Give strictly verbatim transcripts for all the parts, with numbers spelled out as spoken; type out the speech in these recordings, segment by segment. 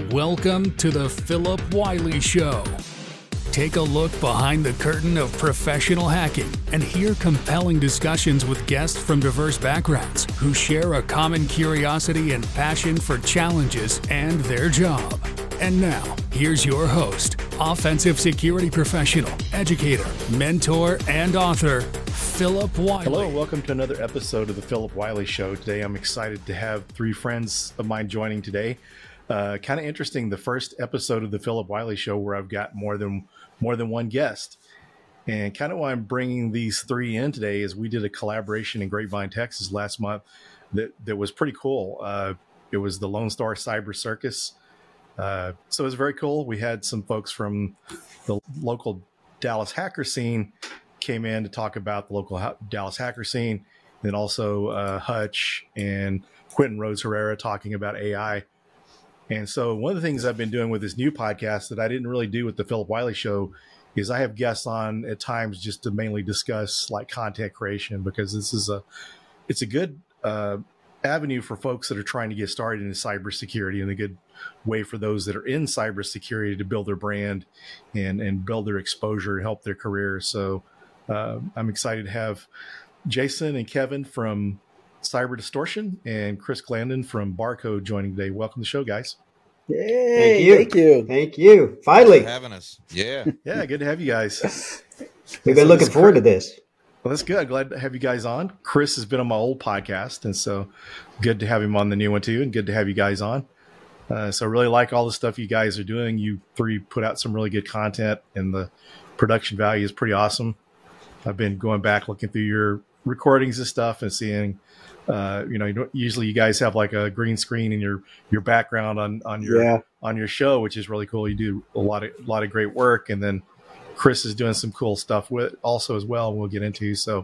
Welcome to the Philip Wiley Show. Take a look behind the curtain of professional hacking and hear compelling discussions with guests from diverse backgrounds who share a common curiosity and passion for challenges and their job. And now, here's your host, offensive security professional, educator, mentor, and author, Philip Wiley. Hello, and welcome to another episode of the Philip Wiley Show. Today, I'm excited to have three friends of mine joining today. Uh, kind of interesting, the first episode of the Philip Wiley Show where I've got more than more than one guest. And kind of why I'm bringing these three in today is we did a collaboration in Grapevine, Texas last month that, that was pretty cool. Uh, it was the Lone Star Cyber Circus. Uh, so it was very cool. We had some folks from the local Dallas hacker scene came in to talk about the local ha- Dallas hacker scene. And then also uh, Hutch and Quentin Rose Herrera talking about A I. And so one of the things I've been doing with this new podcast that I didn't really do with the Philip Wiley Show is I have guests on at times just to mainly discuss like content creation, because this is a, it's a good uh, avenue for folks that are trying to get started in cybersecurity, and a good way for those that are in cybersecurity to build their brand and, and build their exposure and help their career. So uh, I'm excited to have Jason and Kevin from Cyber Distortion and Chris Glandon from Barcode joining today. Welcome to the show, guys. Yay, thank you. Thank you. Thank you. Finally. Thanks for having us. Yeah. Yeah, good to have you guys. We've been so looking forward Chris, to this. Well, that's good. Glad to have you guys on. Chris has been on my old podcast, and so good to have him on the new one too, and good to have you guys on. Uh, so I really like all the stuff you guys are doing. You three put out some really good content, and the production value is pretty awesome. I've been going back looking through your recordings and stuff and seeing Uh, you know, you don't, usually you guys have like a green screen in your, your background on, on your, yeah. on your show, which is really cool. You do a lot of, a lot of great work. And then Chris is doing some cool stuff with also as well. We'll get into. So,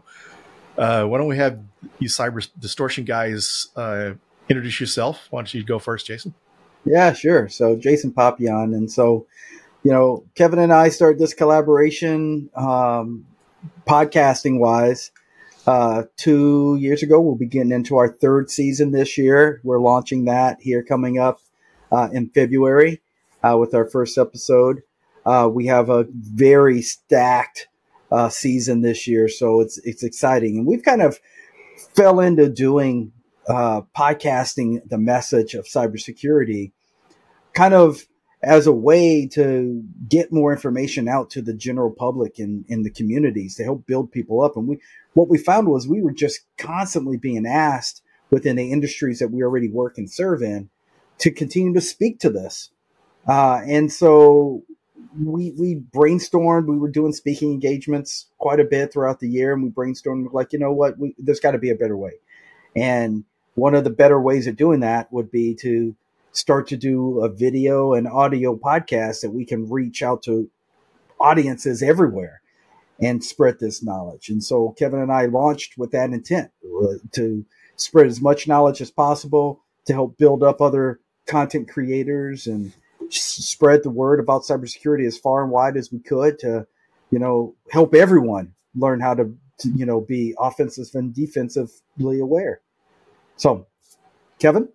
uh, why don't we have you Cyber Distortion guys, uh, introduce yourself? Why don't you go first, Jason? Yeah, sure. So Jason Papillon. And so, you know, Kevin and I started this collaboration, um, podcasting wise. Uh, two years ago. We'll be getting into our third season this year. We're launching that here coming up uh, in February uh, with our first episode. Uh, we have a very stacked uh, season this year, so it's it's exciting. And we've kind of fell into doing uh, podcasting, the message of cybersecurity, kind of as a way to get more information out to the general public in, in the communities to help build people up. And we, what we found was we were just constantly being asked within the industries that we already work and serve in to continue to speak to this. Uh, and so we, we brainstormed, we were doing speaking engagements quite a bit throughout the year. And we brainstormed like, you know what, we, there's got to be a better way. And one of the better ways of doing that would be to start to do a video and audio podcast that we can reach out to audiences everywhere and spread this knowledge. And so Kevin and I launched with that intent uh, to spread as much knowledge as possible to help build up other content creators and spread the word about cybersecurity as far and wide as we could to, you know, help everyone learn how to, to you know, be offensive and defensively aware. So, Kevin?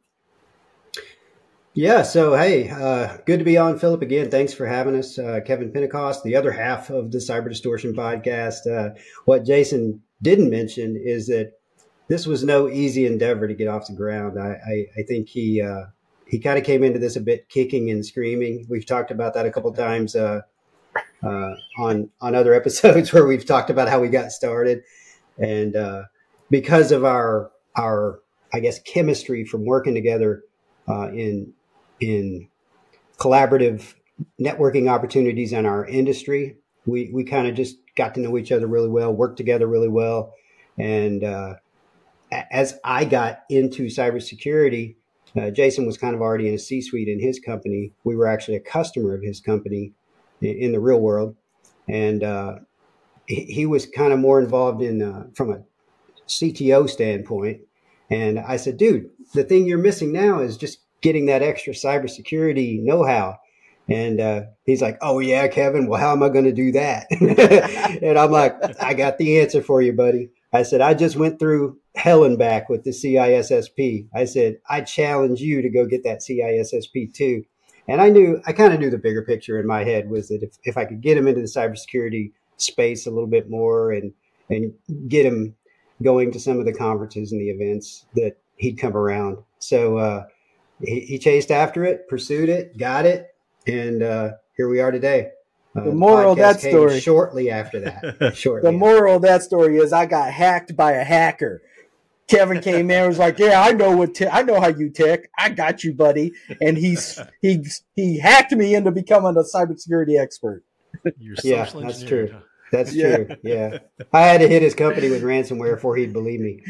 Yeah, so hey, uh, good to be on, Philip, again. Thanks for having us. Uh, Kevin Pentecost, the other half of the Cyber Distortion podcast. Uh, what Jason didn't mention is that this was no easy endeavor to get off the ground. I, I, I think he uh, he kind of came into this a bit kicking and screaming. We've talked about that a couple of times uh, uh, on, on other episodes where we've talked about how we got started. And uh, because of our, our, I guess, chemistry from working together uh, in in collaborative networking opportunities in our industry, we, we kind of just got to know each other really well, worked together really well. And uh, as I got into cybersecurity, uh, Jason was kind of already in a C-suite in his company. We were actually a customer of his company in, in the real world. And uh, he, he was kind of more involved in uh, from a C T O standpoint. And I said, dude, the thing you're missing now is just getting that extra cybersecurity know-how. And uh, he's like, oh, yeah, Kevin, well, how am I going to do that? And I'm like, I got the answer for you, buddy. I said, I just went through hell and back with the C I S S P. I said, I challenge you to go get that C I S S P too. And I knew, I kind of knew the bigger picture in my head was that if, if I could get him into the cybersecurity space a little bit more and, and get him going to some of the conferences and the events, that he'd come around. So uh, he, he chased after it, pursued it, got it. And uh, here we are today. Uh, the moral of that came story, shortly after that. Shortly the moral of that story is I got hacked by a hacker. Kevin came in and was like, yeah, I know what, te- I know how you tick. I got you, buddy. And he's, he, he hacked me into becoming a cybersecurity expert. You're yeah, social that's engineered, true. huh? That's Yeah. true. Yeah. I had to hit his company with ransomware before he'd believe me.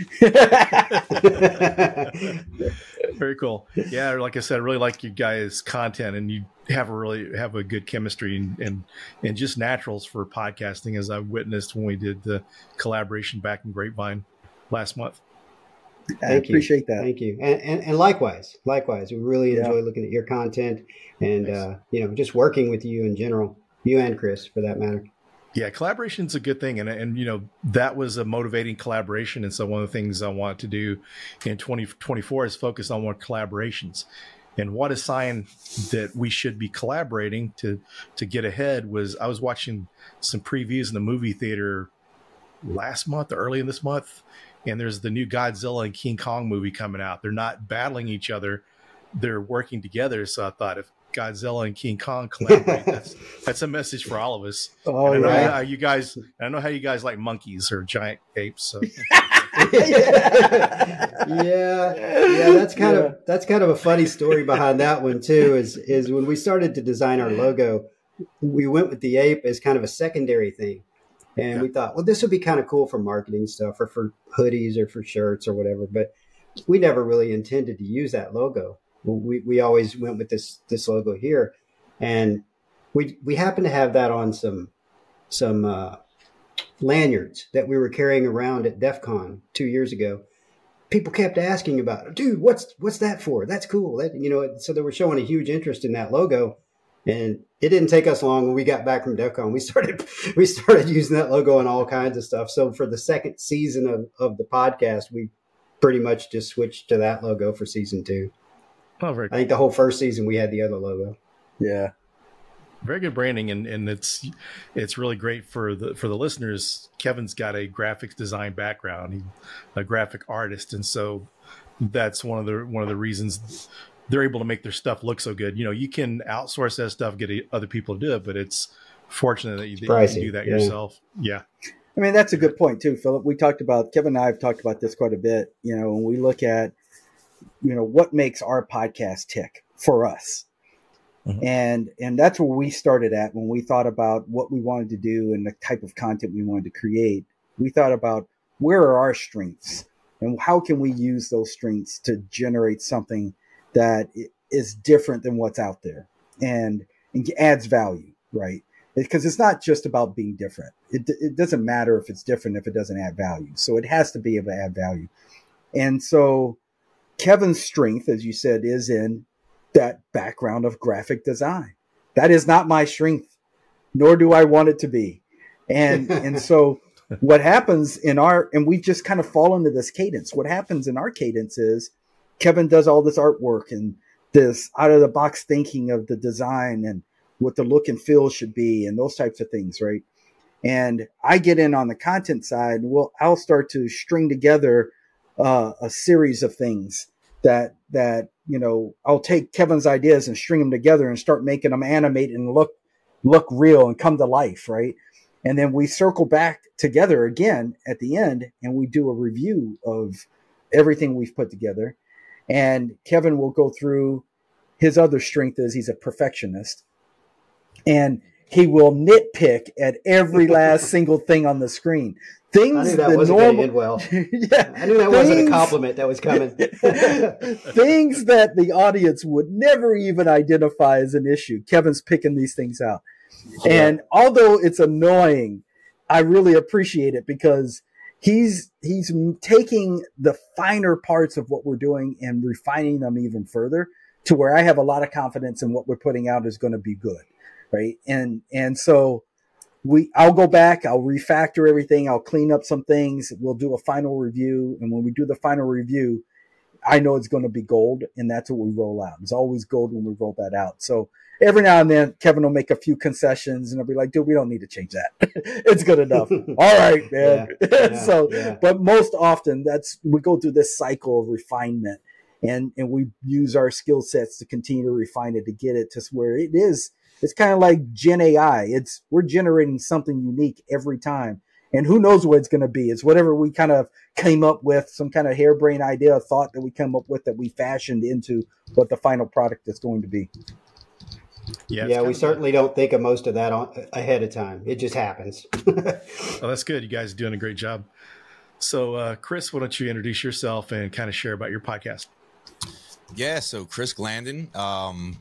Very cool. Yeah, like I said, I really like you guys' content, and you have a really have a good chemistry and and, and just naturals for podcasting, as I witnessed when we did the collaboration back in Grapevine last month. I Thank you. appreciate that. Thank you. And, and, and likewise, likewise, we really Yeah. enjoy looking at your content and, Nice. uh, you know, just working with you in general, you and Chris for that matter. Yeah, collaboration's a good thing, and and you know that was a motivating collaboration, and so one of the things I want to do in twenty twenty-four is focus on more collaborations. And what a sign that we should be collaborating to to get ahead was I was watching some previews in the movie theater last month, or early in this month, and there's the new Godzilla and King Kong movie coming out. They're not battling each other; they're working together. So I thought if Godzilla and King Kong collaborate, that's that's a message for all of us. Oh, And I know yeah. how you guys, I don't know how you guys like monkeys or giant apes. So. yeah, yeah, that's kind Yeah. of that's kind of a funny story behind that one too. Is is when we started to design our logo, we went with the ape as kind of a secondary thing, and Yeah. we thought, well, this would be kind of cool for marketing stuff or for hoodies or for shirts or whatever. But we never really intended to use that logo. We we always went with this this logo here, and we we happened to have that on some some. Uh, lanyards that we were carrying around at DEF CON two years ago. People kept asking about it. Dude, what's what's that for? That's cool. That, you know, so they were showing a huge interest in that logo. And it didn't take us long when we got back from DEF CON. We started we started using that logo on all kinds of stuff. So for the second season of, of the podcast, we pretty much just switched to that logo for season two. Oh, very I think the whole first season we had the other logo. Yeah. very good branding, and, and it's it's really great for the for the listeners. Kevin's got a graphics design background, he's a graphic artist, and so that's one of the one of the reasons they're able to make their stuff look so good. You know, you can outsource that stuff, get other people to do it, but it's fortunate that you, that you can do that yeah. yourself. Yeah. I mean, that's a good point too, Philip. We talked about, Kevin and I have talked about this quite a bit. You know, when we look at, you know, what makes our podcast tick for us. Mm-hmm. And and that's where we started at when we thought about what we wanted to do and the type of content we wanted to create. We thought about where are our strengths and how can we use those strengths to generate something that is different than what's out there and, and adds value, right? Because it's not just about being different. It, it doesn't matter if it's different if it doesn't add value. So it has to be able to add value. And so Kevin's strength, as you said, is in that background of graphic design. That is not my strength, nor do I want it to be. And and so what happens in our, and we just kind of fall into this cadence. What happens in our cadence is Kevin does all this artwork and this out of the box thinking of the design and what the look and feel should be and those types of things, right? And I get in on the content side. Well, I'll start to string together uh, a series of things that that you know I'll take Kevin's ideas and string them together and start making them animate and look look real and come to life, right? And then we circle back together again at the end and we do a review of everything we've put together. And Kevin will go through his other strength is he's a perfectionist. And he will nitpick at every last single thing on the screen. Things I knew that the wasn't normal, going to end well. yeah, I knew that things, wasn't a compliment that was coming. things that the audience would never even identify as an issue. Kevin's picking these things out. Yeah. And although it's annoying, I really appreciate it because he's he's taking the finer parts of what we're doing and refining them even further to where I have a lot of confidence in what we're putting out is going to be good. Right. And, and so we, I'll go back, I'll refactor everything. I'll clean up some things. We'll do a final review. And when we do the final review, I know it's going to be gold, and that's what we roll out. It's always gold when we roll that out. So every now and then, Kevin will make a few concessions, and I'll be like, dude, we don't need to change that. It's good enough. All right, man. Yeah, yeah, so, yeah. But most often, that's we go through this cycle of refinement, and, and we use our skill sets to continue to refine it to get it to where it is. It's kind of like Gen A I. It's we're generating something unique every time. And who knows what it's going to be? It's whatever we kind of came up with, some kind of harebrained idea, a thought that we come up with that we fashioned into what the final product is going to be. Yeah, yeah we certainly don't think of most of that on, ahead of time. It just happens. Oh, that's good. You guys are doing a great job. So, uh, Chris, why don't you introduce yourself and kind of share about your podcast? Yeah, so Chris Glandon, um,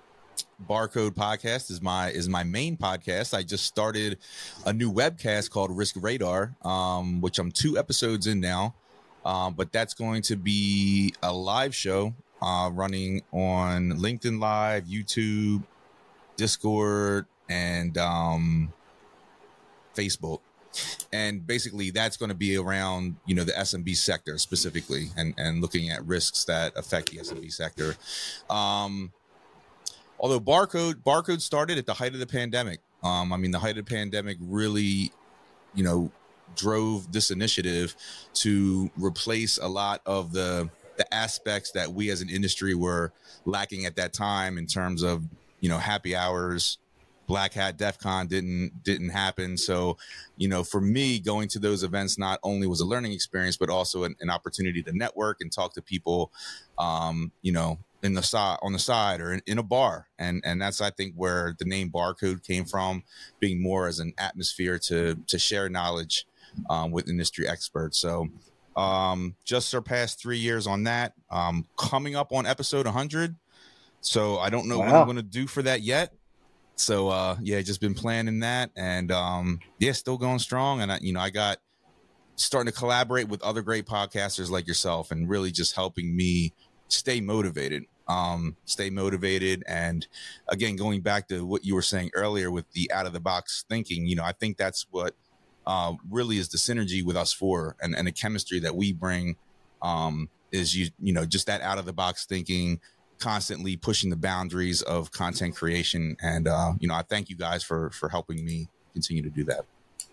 Barcode Podcast is my is my main podcast. I just started a new webcast called Risk Radar, um, which I'm two episodes in now. Um, but that's going to be a live show uh, running on LinkedIn Live, YouTube, Discord, and um, Facebook. And basically that's going to be around, you know, the S M B sector specifically and, and looking at risks that affect the S M B sector. Um, Although Barcode Barcode started at the height of the pandemic. Um, I mean, the height of the pandemic really, you know, drove this initiative to replace a lot of the the aspects that we as an industry were lacking at that time in terms of, you know, happy hours. Black Hat, DEF CON didn't didn't happen. So, you know, for me, going to those events not only was a learning experience, but also an, an opportunity to network and talk to people, um, you know, in the side on the side or in, in a bar. And, and that's, I think, where the name Barcode came from, being more as an atmosphere to, to share knowledge um, with industry experts. So um, just surpassed three years on that, um, coming up on episode one hundred. So I don't know wow. what I'm going to do for that yet. So, uh, yeah, just been planning that and, um, yeah, still going strong. And I, you know, I got starting to collaborate with other great podcasters like yourself and really just helping me stay motivated, um, stay motivated. And again, going back to what you were saying earlier with the out of the box thinking, you know, I think that's what, uh, really is the synergy with us four and, and the chemistry that we bring, um, is you, you know, just that out of the box thinking, constantly pushing the boundaries of content creation. And, uh, you know, I thank you guys for, for helping me continue to do that.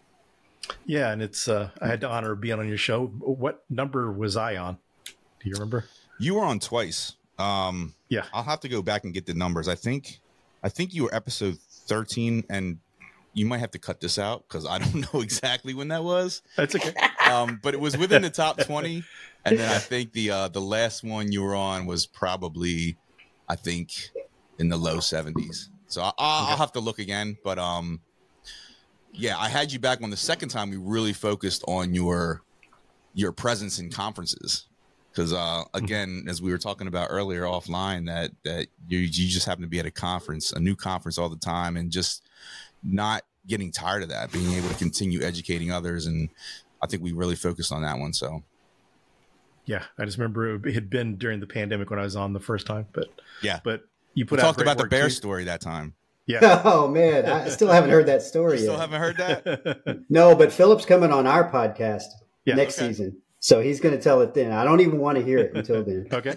Yeah. And it's, uh, I had the honor of being on your show. What number was I on? Do you remember? You were on twice. Um, yeah. I'll have to go back and get the numbers. I think, I think you were episode thirteen and you might have to cut this out because I don't know exactly when that was. That's okay. Um, but it was within the top twenty. And then I think the uh, the last one you were on was probably, I think, in the low seventies. So I, I'll, I'll have to look again. But um, yeah, I had you back on the second time. We really focused on your your presence in conferences. Because uh, again, as we were talking about earlier offline, that that you you just happen to be at a conference, a new conference all the time, and just not getting tired of that, being able to continue educating others. And I think we really focused on that one. So. Yeah, I just remember it had been during the pandemic when I was on the first time, but yeah, but you put we out talked about the bear too. story that time. Yeah. Oh man, I still haven't heard that story you yet. Still haven't heard that? No, but Philip's coming on our podcast yeah, next okay. season, so he's going to tell it then. I don't even want to hear it until then. Okay.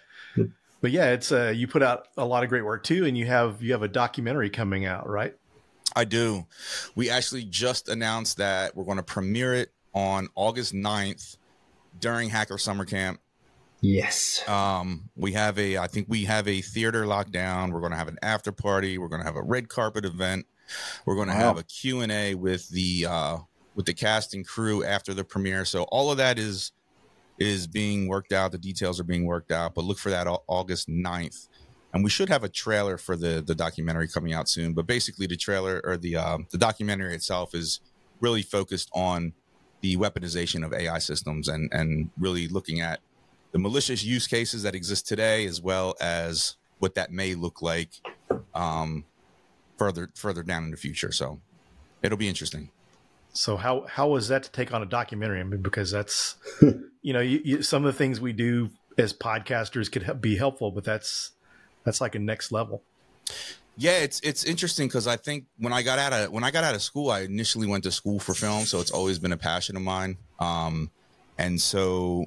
But yeah, it's uh, you put out a lot of great work too, and you have you have a documentary coming out, right? I do. We actually just announced that we're going to premiere it on August ninth. During Hacker Summer Camp. Yes. Um, we have a, I think we have a theater lockdown. We're going to have an after party. We're going to have a red carpet event. We're going to wow. have a Q and A with the, uh, with the cast and crew after the premiere. So all of that is, is being worked out. The details are being worked out, but look for that August ninth. And we should have a trailer for the, the documentary coming out soon. But basically the trailer or the, um, the documentary itself is really focused on the weaponization of A I systems and, and really looking at the malicious use cases that exist today, as well as what that may look like um, further further down in the future. So it'll be interesting. So how how was that to take on a documentary? I mean, because that's, you know, you, you, some of the things we do as podcasters could be helpful, but that's that's like a next level. Yeah, it's it's interesting because I think when I got out of when I got out of school, I initially went to school for film, so it's always been a passion of mine. Um, and so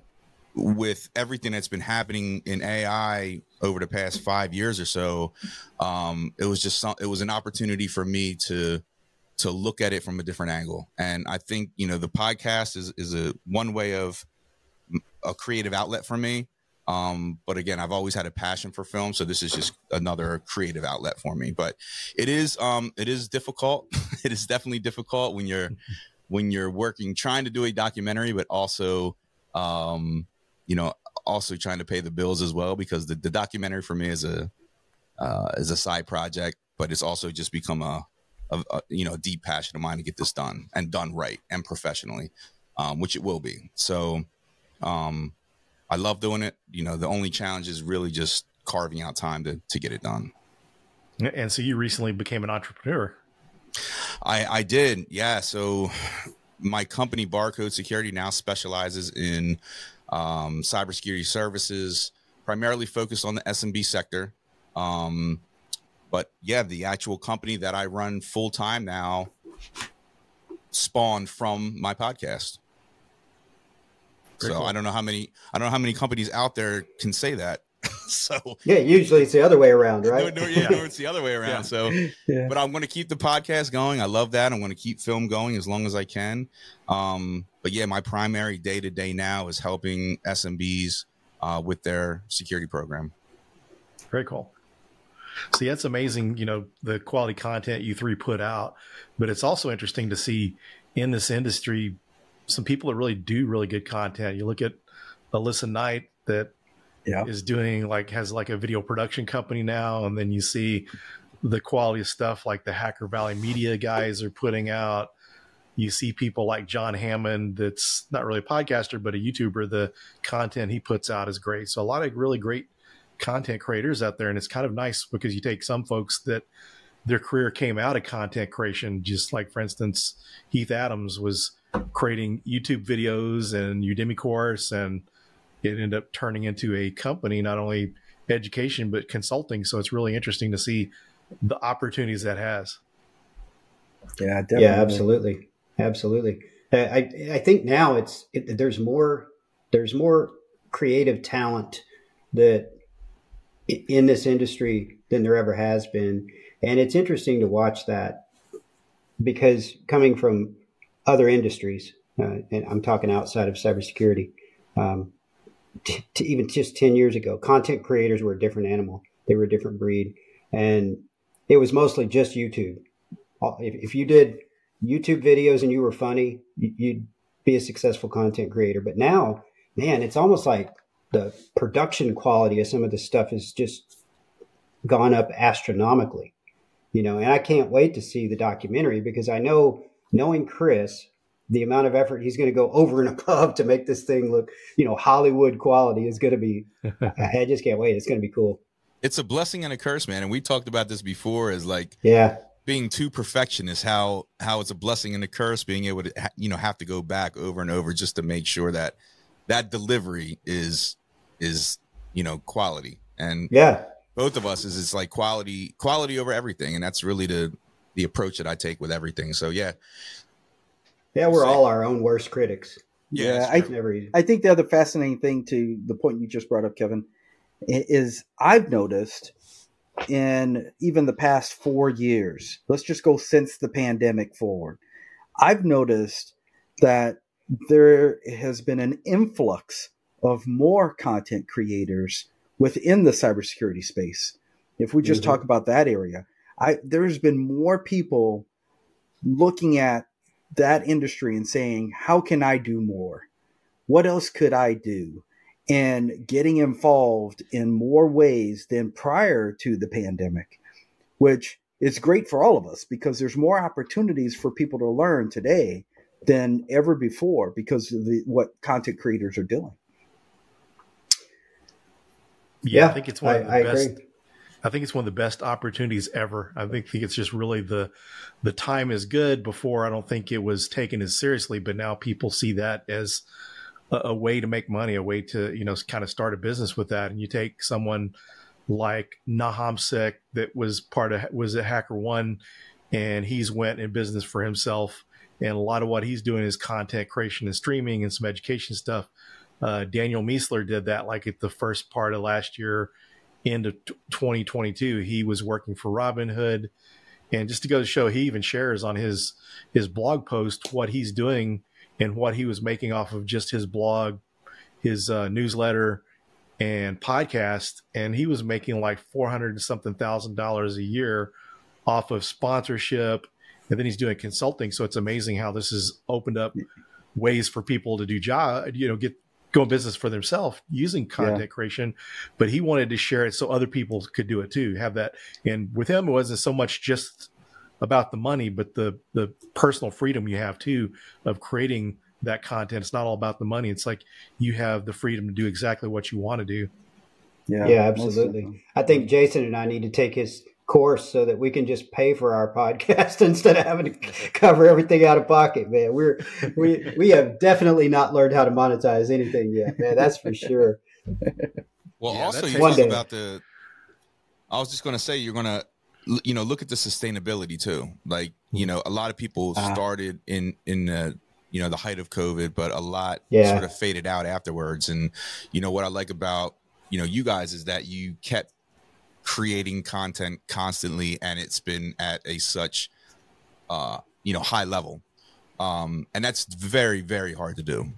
with everything that's been happening in A I over the past five years or so, um, it was just some, it was an opportunity for me to to look at it from a different angle. And I think, you know, the podcast is is a one way of a creative outlet for me. Um, but again, I've always had a passion for film, so this is just another creative outlet for me. But it is um, it is difficult. It is definitely difficult when you're when you're working, trying to do a documentary, but also um, you know, also trying to pay the bills as well, because the, the documentary for me is a uh, is a side project, but it's also just become a, a, a you know a deep passion of mine to get this done and done right and professionally, um, which it will be. So. Um, I love doing it. You know, the only challenge is really just carving out time to, to get it done. And so you recently became an entrepreneur. I, I did. Yeah. So my company, Barcode Security, now specializes in um, cybersecurity services, primarily focused on the S M B sector. Um, but yeah, the actual company that I run full time now spawned from my podcast. Very so cool. I don't know how many I don't know how many companies out there can say that. So yeah, usually it's the other way around, right? No, no, yeah, no, it's the other way around. Yeah. So, yeah. But I'm going to keep the podcast going. I love that. I'm going to keep film going as long as I can. Um, but yeah, my primary day to day now is helping S M Bs uh, with their security program. Very cool. See, that's amazing. You know, the quality content you three put out, but it's also interesting to see in this industry some people that really do really good content. You look at Alyssa Knight that yeah. is doing like, has like a video production company now. And then you see the quality of stuff like the Hacker Valley Media guys are putting out. You see people like John Hammond, that's not really a podcaster, but a YouTuber. The content he puts out is great. So a lot of really great content creators out there. And it's kind of nice because you take some folks that their career came out of content creation, just like, for instance, Heath Adams was creating YouTube videos and Udemy course, and it ended up turning into a company, not only education, but consulting. So it's really interesting to see the opportunities that has. Yeah, definitely. Yeah, absolutely. Absolutely. I, I think now it's, it, there's more, there's more creative talent that in this industry than there ever has been. And it's interesting to watch that, because coming from other industries, uh, and I'm talking outside of cybersecurity, um, t- t- even just ten years ago, content creators were a different animal. They were a different breed. And it was mostly just YouTube. If, if you did YouTube videos and you were funny, you'd be a successful content creator. But now, man, it's almost like the production quality of some of this stuff has just gone up astronomically, you know, and I can't wait to see the documentary, because I know, knowing Chris, the amount of effort he's going to go over and above to make this thing look, you know, Hollywood quality is going to be, I just can't wait. It's going to be cool. It's a blessing and a curse, man. And we talked about this before, as like, yeah, being too perfectionist, how, how it's a blessing and a curse, being able to, you know, have to go back over and over just to make sure that that delivery is, is, you know, quality. And yeah, both of us is it's like quality, quality over everything. And that's really the, the approach that I take with everything. So, yeah. Yeah. We're all our own worst critics. Yeah. yeah I, never I think the other fascinating thing, to the point you just brought up, Kevin, is I've noticed in even the past four years, let's just go since the pandemic forward, I've noticed that there has been an influx of more content creators within the cybersecurity space. If we just mm-hmm. talk about that area, I, there's been more people looking at that industry and saying, how can I do more? What else could I do? And getting involved in more ways than prior to the pandemic, which is great for all of us, because there's more opportunities for people to learn today than ever before because of the, what content creators are doing. Yeah, yeah I think it's one I, of the I best. Agree. I think it's one of the best opportunities ever. I think it's just really the the time is good. Before, I don't think it was taken as seriously, but now people see that as a, a way to make money, a way to, you know, kind of start a business with that. And you take someone like Nahum Sek that was part of, was at HackerOne, and he's went in business for himself. And a lot of what he's doing is content creation and streaming and some education stuff. Uh, Daniel Miesler did that like at the first part of last year into twenty twenty-two. He was working for Robinhood. And just to go to show, he even shares on his his blog post what he's doing and what he was making off of just his blog, his uh, newsletter, and podcast. And he was making like four hundred and something thousand dollars a year off of sponsorship. And then he's doing consulting. So it's amazing how this has opened up ways for people to do job, you know, get go business for themselves using content yeah. creation. But he wanted to share it so other people could do it too, have that. And with him, it wasn't so much just about the money, but the the personal freedom you have too of creating that content. It's not all about the money. It's like you have the freedom to do exactly what you want to do. Yeah, yeah, absolutely. I think Jason and I need to take his course so that we can just pay for our podcast instead of having to cover everything out of pocket, man. We're we we have definitely not learned how to monetize anything yet, man. That's for sure. Well, yeah, also you talk day. about the. I was just going to say you're going to, you know, look at the sustainability too. Like, you know, a lot of people uh, started in in the you know the height of COVID, but a lot yeah. sort of faded out afterwards. And you know what I like about you know you guys is that you kept creating content constantly, and it's been at a such uh you know high level, um and that's very very hard to do.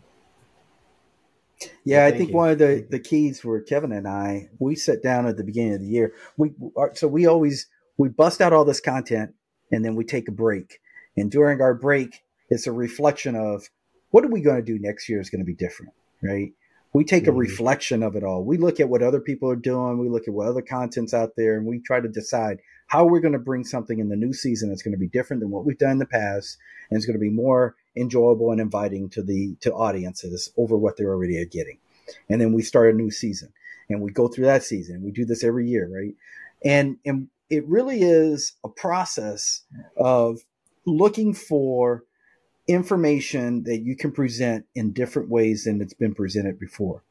Yeah, well, I think you. one of the the keys for Kevin and I, we sat down at the beginning of the year. We so we always we bust out all this content, and then we take a break, and during our break it's a reflection of what are we going to do next year is going to be different, right? We take a reflection of it all. We look at what other people are doing. We look at what other content's out there, and we try to decide how we're going to bring something in the new season that's going to be different than what we've done in the past, and it's going to be more enjoyable and inviting to the to audiences over what they're already getting. And then we start a new season, and we go through that season. We do this every year, right? And and it really is a process of looking for information that you can present in different ways than it's been presented before.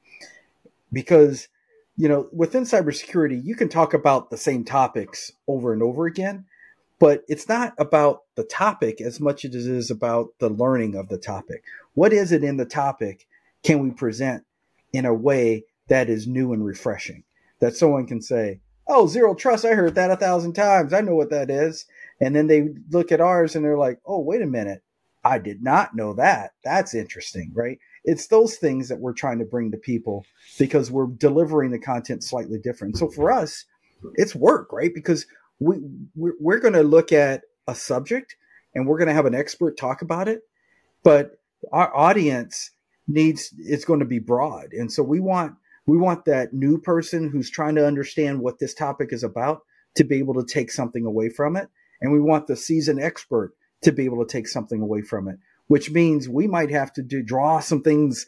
Because, you know, within cybersecurity, you can talk about the same topics over and over again, but it's not about the topic as much as it is about the learning of the topic. What is it in the topic can we present in a way that is new and refreshing, that someone can say, oh, zero trust, I heard that a thousand times. I know what that is. And then they look at ours and they're like, oh, wait a minute. I did not know that. That's interesting, right? It's those things that we're trying to bring to people because we're delivering the content slightly different. So for us, it's work, right? Because we, we're, we're going to look at a subject and we're going to have an expert talk about it, but our audience needs, it's going to be broad. And so we want, we want that new person who's trying to understand what this topic is about to be able to take something away from it. And we want the seasoned expert to be able to take something away from it, which means we might have to do draw some things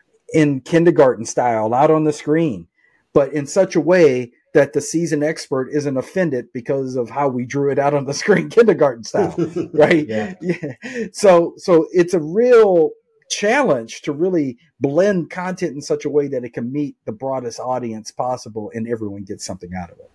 in kindergarten style out on the screen, but in such a way that the seasoned expert isn't offended because of how we drew it out on the screen kindergarten style, right? Yeah. yeah. So, so it's a real challenge to really blend content in such a way that it can meet the broadest audience possible and everyone gets something out of it.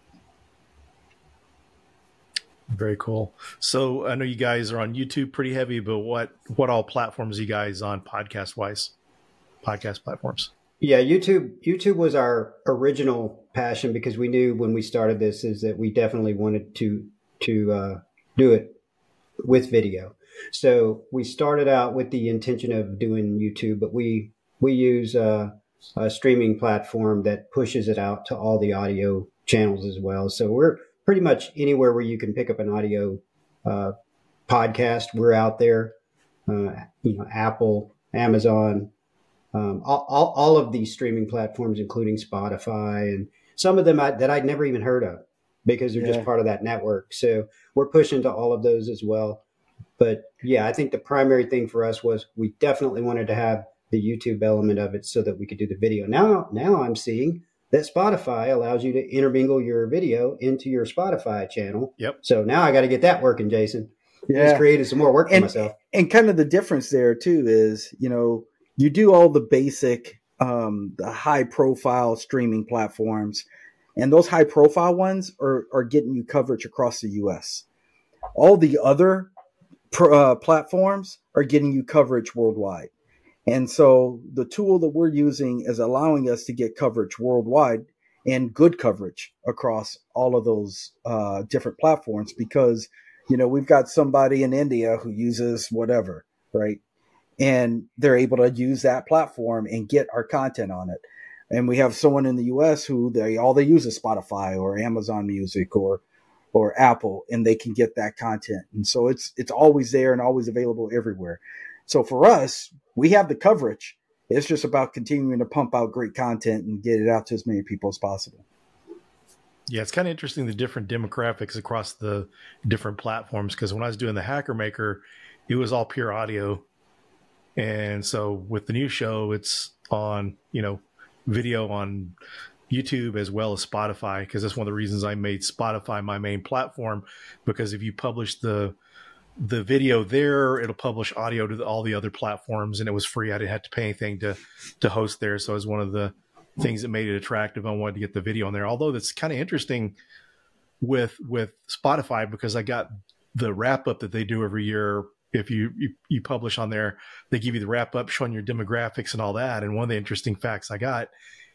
Very cool. So I know you guys are on YouTube pretty heavy, but what what all platforms are you guys on podcast wise? Podcast platforms. Yeah, YouTube YouTube was our original passion because we knew when we started this is that we definitely wanted to to uh, do it with video. So we started out with the intention of doing YouTube, but we we use a, a streaming platform that pushes it out to all the audio channels as well. So we're pretty much anywhere where you can pick up an audio uh, podcast, we're out there. Uh, you know, Apple, Amazon, um, all, all, all of these streaming platforms, including Spotify, and some of them I, that I'd never even heard of because they're yeah. just part of that network. So we're pushing to all of those as well. But yeah, I think the primary thing for us was we definitely wanted to have the YouTube element of it so that we could do the video. Now, now I'm seeing that Spotify allows you to intermingle your video into your Spotify channel. Yep. So now I got to get that working, Jason. Yeah. Just created some more work for and, myself. And kind of the difference there too is, you know, you do all the basic, um, the high profile streaming platforms, and those high profile ones are, are getting you coverage across the U S. All the other pro, uh, platforms are getting you coverage worldwide. And so the tool that we're using is allowing us to get coverage worldwide and good coverage across all of those uh, different platforms because, you know, we've got somebody in India who uses whatever, right? And they're able to use that platform and get our content on it. And we have someone in the U S who they all they use is Spotify or Amazon Music or or Apple, and they can get that content. And so it's it's always there and always available everywhere. So for us, we have the coverage. It's just about continuing to pump out great content and get it out to as many people as possible. Yeah, it's kind of interesting, the different demographics across the different platforms. Because when I was doing the Hacker Maker, it was all pure audio. And so with the new show, it's on, you know, video on YouTube as well as Spotify, because that's one of the reasons I made Spotify my main platform. Because if you publish the the video there, it'll publish audio to the, all the other platforms, and it was free. I didn't have to pay anything to to host there. So it was one of the things that made it attractive. I wanted to get the video on there. Although that's kind of interesting with with Spotify, because I got the wrap up that they do every year. If you, you you publish on there, they give you the wrap up showing your demographics and all that. And one of the interesting facts I got,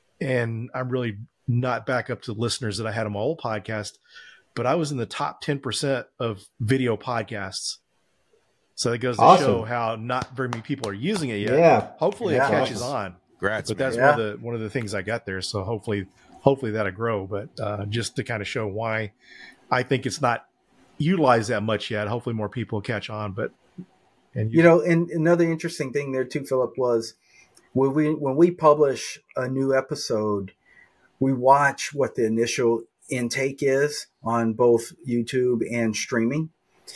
and I'm really not back up to the listeners that I had on my old podcast, but I was in the top ten percent of video podcasts. So it goes to Awesome. show how not very many people are using it yet. Yeah. Hopefully Yeah. it catches on. Congrats, But that's man. one of the one of the things I got there. So hopefully hopefully that'll grow. But uh, just to kind of show why I think it's not utilized that much yet. Hopefully more people will catch on. But and You know, and another interesting thing there too, Philip, was when we when we publish a new episode, we watch what the initial intake is on both YouTube and streaming.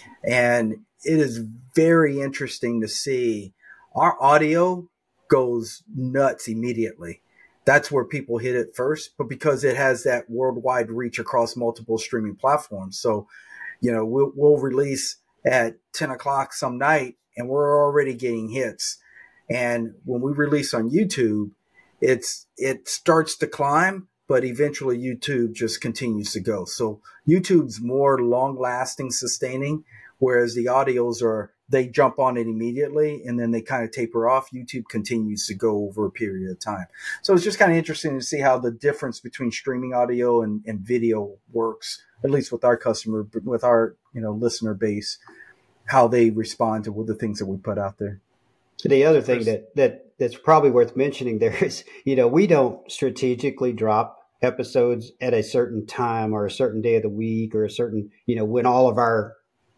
And it is very interesting to see our audio goes nuts immediately. That's where people hit it first, but because it has that worldwide reach across multiple streaming platforms. So, you know, we'll, we'll release at ten o'clock some night and we're already getting hits. And when we release on YouTube, it's, it starts to climb, but eventually YouTube just continues to go. So YouTube's more long lasting, sustaining, whereas the audios are, they jump on it immediately and then they kind of taper off. YouTube continues to go over a period of time. So it's just kind of interesting to see how the difference between streaming audio and, and video works, at least with our customer, with our, you know, listener base, how they respond to the things that we put out there. The other thing that, that that's probably worth mentioning there is, you know, we don't strategically drop episodes at a certain time or a certain day of the week or a certain, you know, when all of our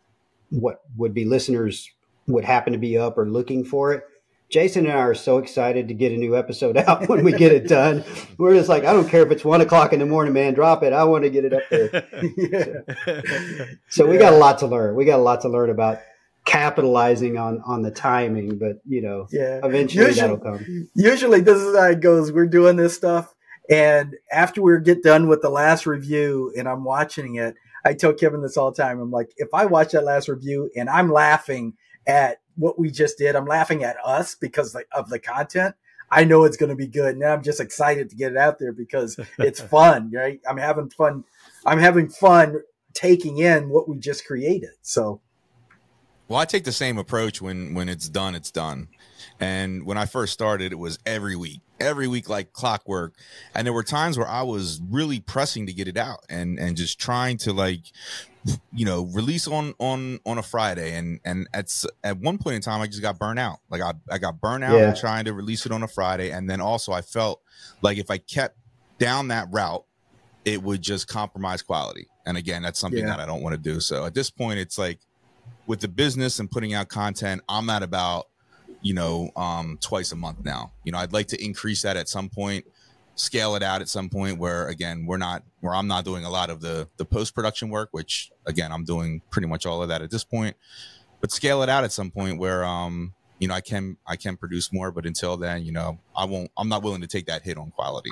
what would be listeners would happen to be up or looking for it. Jason and I are so excited to get a new episode out when we get it done. We're just like, I don't care if it's one o'clock in the morning, man, drop it. I want to get it up there. Yeah. So we got a lot to learn. We got a lot to learn about capitalizing on, on the timing, but you know, Yeah. eventually Usually- that'll come. Usually this is how it goes. We're doing this stuff. And after we get done with the last review and I'm watching it, I tell Kevin this all the time. I'm like, if I watch that last review and I'm laughing at what we just did, I'm laughing at us because of the content, I know it's going to be good. And I'm just excited to get it out there because it's fun, right? I'm having fun. I'm having fun taking in what we just created. So. Well, I take the same approach when when it's done, it's done. And when I first started, it was every week, every week like clockwork. And there were times where I was really pressing to get it out and and just trying to, like, you know, release on on on a Friday. And and at at one point in time, I just got burnt out. Like I I got burnt out Yeah. trying to release it on a Friday. And then also I felt like if I kept down that route, it would just compromise quality. And again, that's something Yeah. that I don't want to do. So at this point, it's like, with the business and putting out content, I'm at about, you know, um, twice a month now. You know, I'd like to increase that at some point, scale it out at some point where, again, we're not, where I'm not doing a lot of the, the post-production work, which again, I'm doing pretty much all of that at this point, but scale it out at some point where, um, you know, I can, I can produce more, but until then, you know, I won't, I'm not willing to take that hit on quality.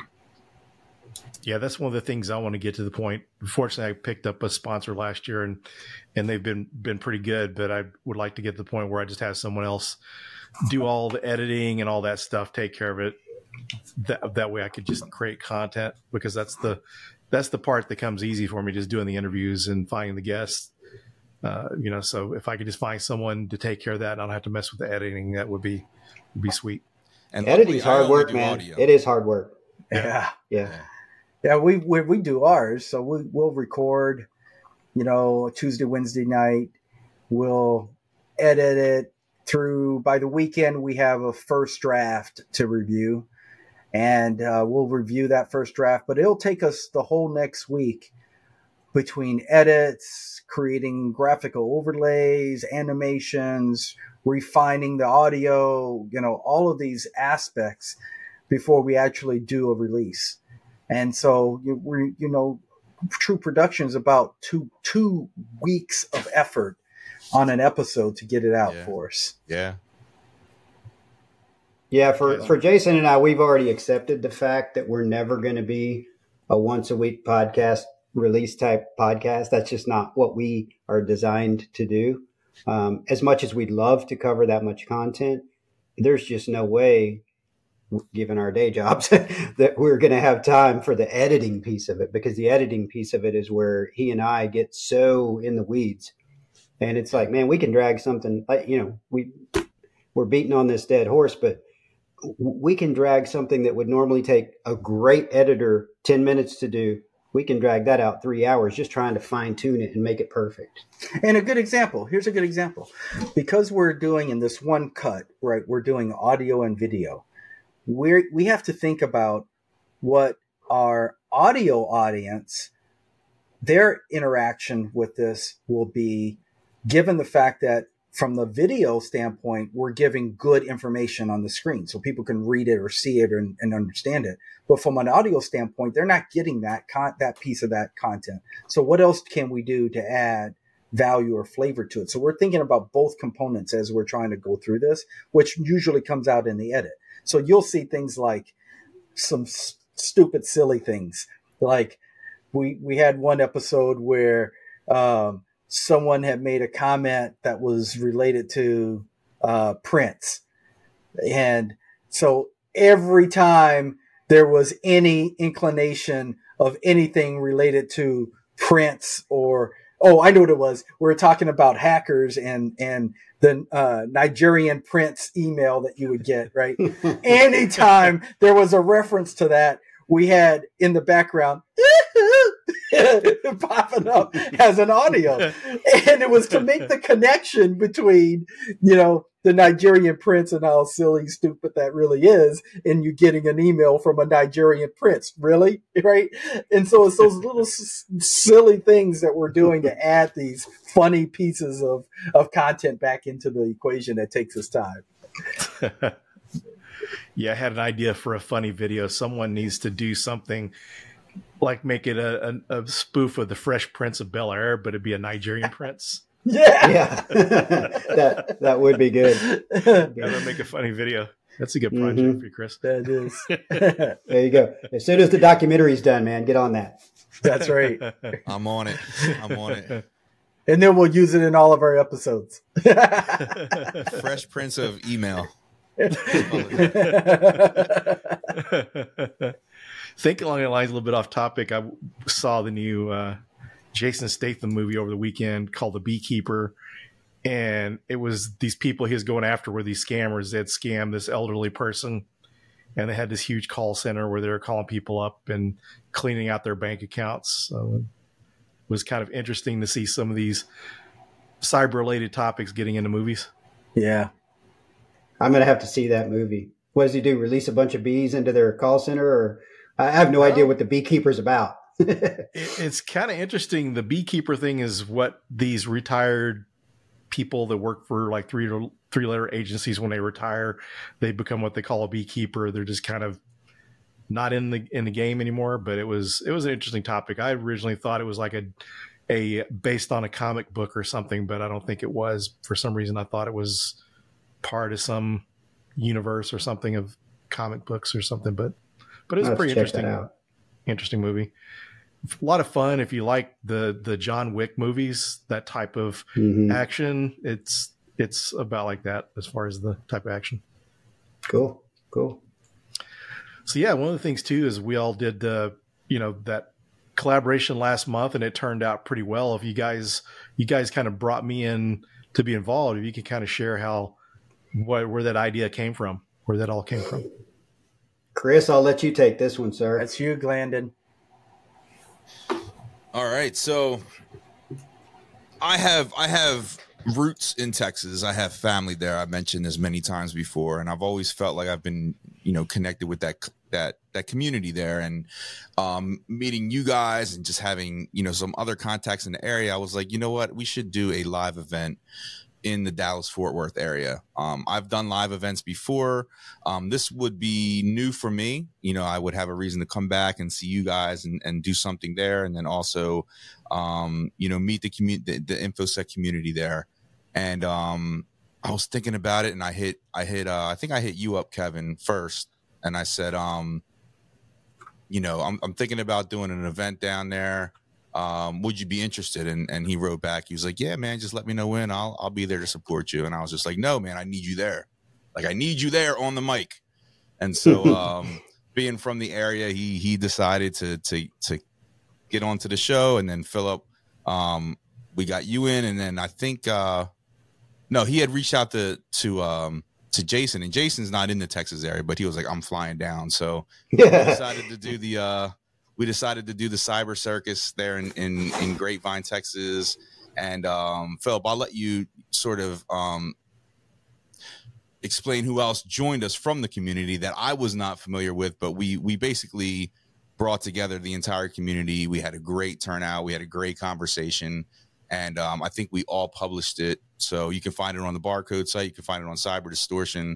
Yeah, that's one of the things I want to get to the point. Fortunately, I picked up a sponsor last year, and and they've been been pretty good. But I would like to get to the point where I just have someone else do all the editing and all that stuff, take care of it. That that way, I could just create content, because that's the that's the part that comes easy for me, just doing the interviews and finding the guests. Uh, you know, so if I could just find someone to take care of that, and I don't have to mess with the editing, that would be would be sweet. And editing's luckily, I hard only work, do man. audio. It is hard work. Yeah. Yeah. Yeah, we, we we do ours. So we we'll record, you know, Tuesday, Wednesday night. We'll edit it through. By the weekend, we have a first draft to review, and uh, we'll review that first draft. But it'll take us the whole next week between edits, creating graphical overlays, animations, refining the audio, you know, all of these aspects before we actually do a release. And so, you, we, you know, true production is about two two weeks of effort on an episode to get it out Yeah. for us. Yeah. Yeah, for, for Jason and I, we've already accepted the fact that we're never going to be a once a week podcast release type podcast. That's just not what we are designed to do. Um, as much as we'd love to cover that much content, there's just no way, given our day jobs, that we're going to have time for the editing piece of it, because the editing piece of it is where he and I get so in the weeds. And it's like, man, we can drag something like, you know, we, we're beating on this dead horse, but we can drag something that would normally take a great editor ten minutes to do. We can drag that out three hours just trying to fine tune it and make it perfect. And a good example, here's a good example. Because we're doing in this one cut, right, we're doing audio and video. We're, we have to think about what our audio audience, their interaction with this will be, given the fact that from the video standpoint, we're giving good information on the screen so people can read it or see it and, and understand it. But from an audio standpoint, they're not getting that con- that piece of that content. So what else can we do to add value or flavor to it? So we're thinking about both components as we're trying to go through this, which usually comes out in the edit. So you'll see things like some s- stupid, silly things. Like we we had one episode where um, someone had made a comment that was related to uh, Prince. And so every time there was any inclination of anything related to Prince or, oh, I know what it was. We were talking about hackers and, and the uh, Nigerian Prince email that you would get, right? Anytime there was a reference to that, we had in the background popping up as an audio. And it was to make the connection between, you know, the Nigerian Prince and how silly, stupid that really is, and you getting an email from a Nigerian Prince. Really? Right? And so it's those little s- silly things that we're doing to add these funny pieces of, of content back into the equation that takes us time. Yeah, I had an idea for a funny video. Someone needs to do something like make it a, a, a spoof of the Fresh Prince of Bel-Air, but it'd be a Nigerian prince. Yeah. Yeah, that that would be good. That would make a funny video. That's a good project Mhm. for you, Chris. That is. There you go. As soon as the documentary's done, man, get on that. That's right. I'm on it. I'm on it. And then we'll use it in all of our episodes. Fresh Prince of Email. Thinking along the lines, a little bit off topic, I saw the new uh, Jason Statham movie over the weekend called The Beekeeper. And it was these people he was going after were these scammers that scammed this elderly person. And they had this huge call center where they were calling people up and cleaning out their bank accounts. So it was kind of interesting to see some of these cyber-related topics getting into movies. Yeah. I'm going to have to see that movie. What does he do? Release a bunch of bees into their call center? Or I have no idea what The Beekeeper's about. It, it's kind of interesting. The beekeeper thing is what these retired people that work for like three three letter agencies, when they retire, they become what they call a beekeeper. They're just kind of not in the in the game anymore. But it was it was an interesting topic. I originally thought it was like a a based on a comic book or something, but I don't think it was. For some reason, I thought it was part of some universe or something of comic books or something. But but it was I'll a pretty have to check that interesting out. interesting movie. A lot of fun if you like the the John Wick movies, that type of Mhm. action. It's it's about like that as far as the type of action. Cool. Cool. So yeah, one of the things too is we all did the you know that collaboration last month, and it turned out pretty well. If you guys you guys kind of brought me in to be involved, if you could kind of share how what where that idea came from. where that all came from. Chris, I'll let you take this one, sir. That's you, Glandon. All right, so I have I have roots in Texas. I have family there. I've mentioned this many times before, and I've always felt like I've been, you know, connected with that that that community there. And um, meeting you guys and just having, you know, some other contacts in the area, I was like, you know what, we should do a live event in the Dallas-Fort Worth area. Um, I've done live events before. Um, this would be new for me. You know, I would have a reason to come back and see you guys and, and do something there. And then also, um, you know, meet the community, the, the InfoSec community there. And um, I was thinking about it, and I hit, I hit, uh, I think I hit you up, Kevin, first. And I said, um, you know, I'm, I'm thinking about doing an event down there. Um, would you be interested? And and he wrote back, he was like, yeah, man, just let me know when. I'll I'll be there to support you. And I was just like, no, man, I need you there. Like, I need you there on the mic. And so um, being from the area, he he decided to to to get onto the show. And then Philip, um, we got you in. And then I think uh, no, he had reached out to to um, to Jason, and Jason's not in the Texas area, but he was like, I'm flying down. So we decided to do the uh, we decided to do the Cyber Circus there in, in, in Grapevine, Texas. And um, Philip, I'll let you sort of um, explain who else joined us from the community that I was not familiar with, but we we basically brought together the entire community. We had a great turnout. We had a great conversation. And um, I think we all published it. So you can find it on the Barcode site. You can find it on Cyber Distortion.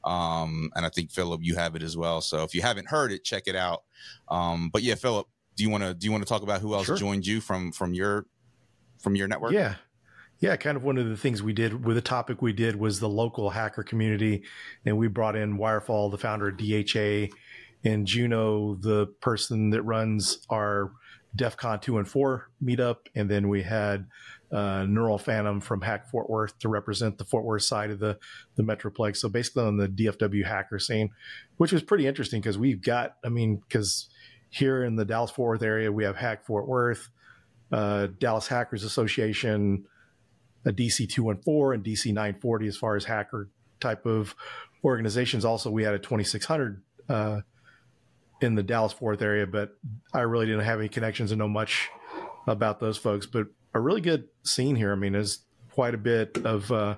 Um, and I think, Philip, you have it as well. So if you haven't heard it, check it out. Um, but yeah, Philip, do you want to do you want to talk about who else sure. joined you from from your from your network? Yeah. Yeah, kind of one of the things we did with the topic we did was the local hacker community. And we brought in Wirefall, the founder of D H A, and Juno, the person that runs our DEF CON two and four meetup. And then we had uh, Neural Phantom from Hack Fort Worth to represent the Fort Worth side of the, the Metroplex. So basically on the D F W hacker scene, which was pretty interesting because we've got, I mean, because here in the Dallas-Fort Worth area, we have Hack Fort Worth, uh, Dallas Hackers Association, a D C two one four and D C nine forty as far as hacker type of organizations. Also, we had a twenty-six hundred uh, in the Dallas-Fort Worth area, but I really didn't have any connections and know much about those folks. But a really good scene here. I mean, there's quite a bit of, uh,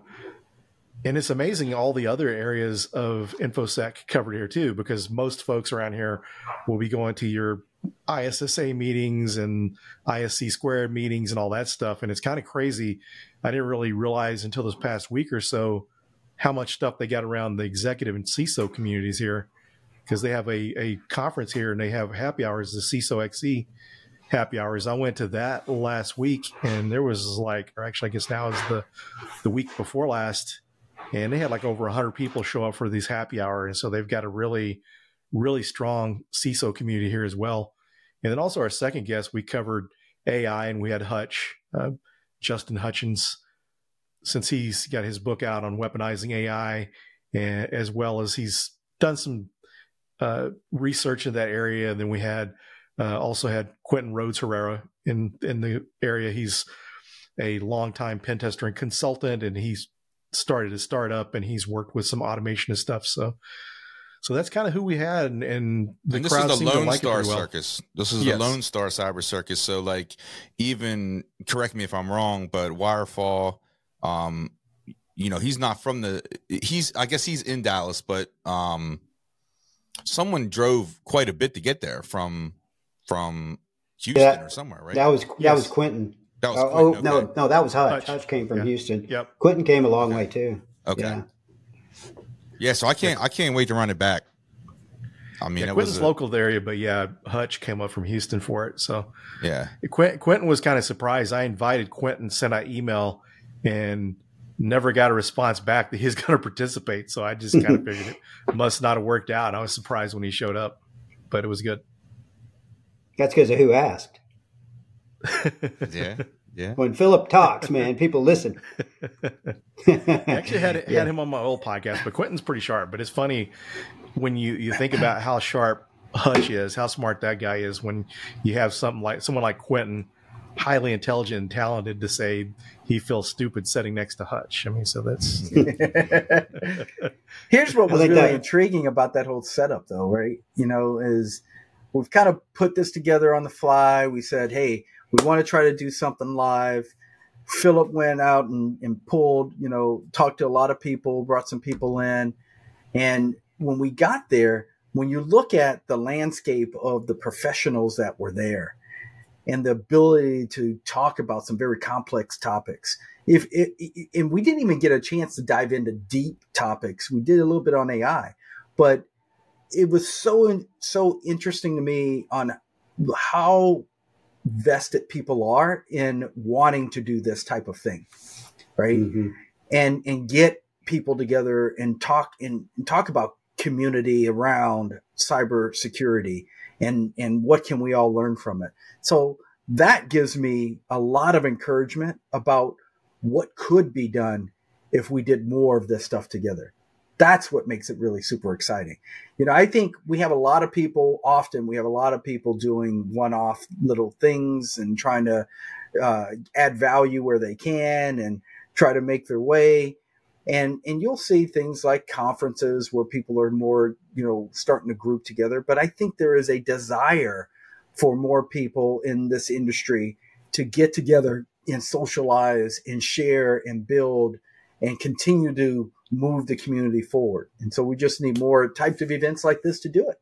and it's amazing all the other areas of InfoSec covered here too, because most folks around here will be going to your I S S A meetings and I S C squared meetings and all that stuff. And it's kind of crazy. I didn't really realize until this past week or so how much stuff they got around the executive and C I S O communities here, because they have a, a conference here and they have happy hours, the C I S O X E happy hours. I went to that last week and there was like, or actually I guess now is the, the week before last, and they had like over one hundred people show up for these happy hours. And so they've got a really, really strong C I S O community here as well. And then also our second guest, we covered A I, and we had Hutch, uh, Justin Hutchins, since he's got his book out on weaponizing A I, and as well as he's done some uh, research in that area. And then we had uh, also had Quentin Rhodes Herrera in, in the area. He's a longtime pen tester and consultant, and he's started a startup and he's worked with some automation and stuff. So, so that's kind of who we had. And, and the and this crowd is the seemed to Lone like Star it pretty well. Circus. This is Yes. the Lone Star Cyber Circus. So like, even correct me if I'm wrong, but Wirefall, um, you know, he's not from the, he's, I guess he's in Dallas, but, um, someone drove quite a bit to get there from, from Houston Yeah, or somewhere, right? That was that Yes. was Quentin. That was Oh, Quentin, oh, no, okay. no, that was Hutch. Hutch. Hutch came from Yeah. Houston. Yep. Quentin came a long Okay. way too. Okay. Yeah. Yeah. So I can't, I can't wait to run it back. I mean, Yeah, it Quentin's was, a, local to the area, but yeah, Hutch came up from Houston for it. So yeah. Quentin, Quentin was kind of surprised. I invited Quentin, sent an email, and never got a response back that he's going to participate. So I just kind of figured it must not have worked out. I was surprised when he showed up, but it was good. That's because of who asked. Yeah. Yeah. When Philip talks, man, people listen. I actually had Yeah. had him on my old podcast, but Quentin's pretty sharp. But it's funny when you, you think about how sharp Hutch is, how smart that guy is when you have something like someone like Quentin highly intelligent and talented to say he feels stupid sitting next to Hutch. I mean, so that's. Here's what was I think really that- intriguing about that whole setup, though, right? You know, is we've kind of put this together on the fly. We said, hey, we want to try to do something live. Philip went out and, and pulled, you know, talked to a lot of people, brought some people in. And when we got there, when you look at the landscape of the professionals that were there and the ability to talk about some very complex topics, if it, it, and we didn't even get a chance to dive into deep topics. We did a little bit on A I, but it was so, so interesting to me on how vested people are in wanting to do this type of thing. Right. Mhm. And, and get people together and talk and, and talk about community around cybersecurity and, and what can we all learn from it. So that gives me a lot of encouragement about what could be done if we did more of this stuff together. That's what makes it really super exciting. You know, I think we have a lot of people, often we have a lot of people doing one-off little things and trying to uh, add value where they can and try to make their way. And and you'll see things like conferences where people are more, you know, starting to group together. But I think there is a desire for more people in this industry to get together and socialize and share and build and continue to move the community forward. And so we just need more types of events like this to do it.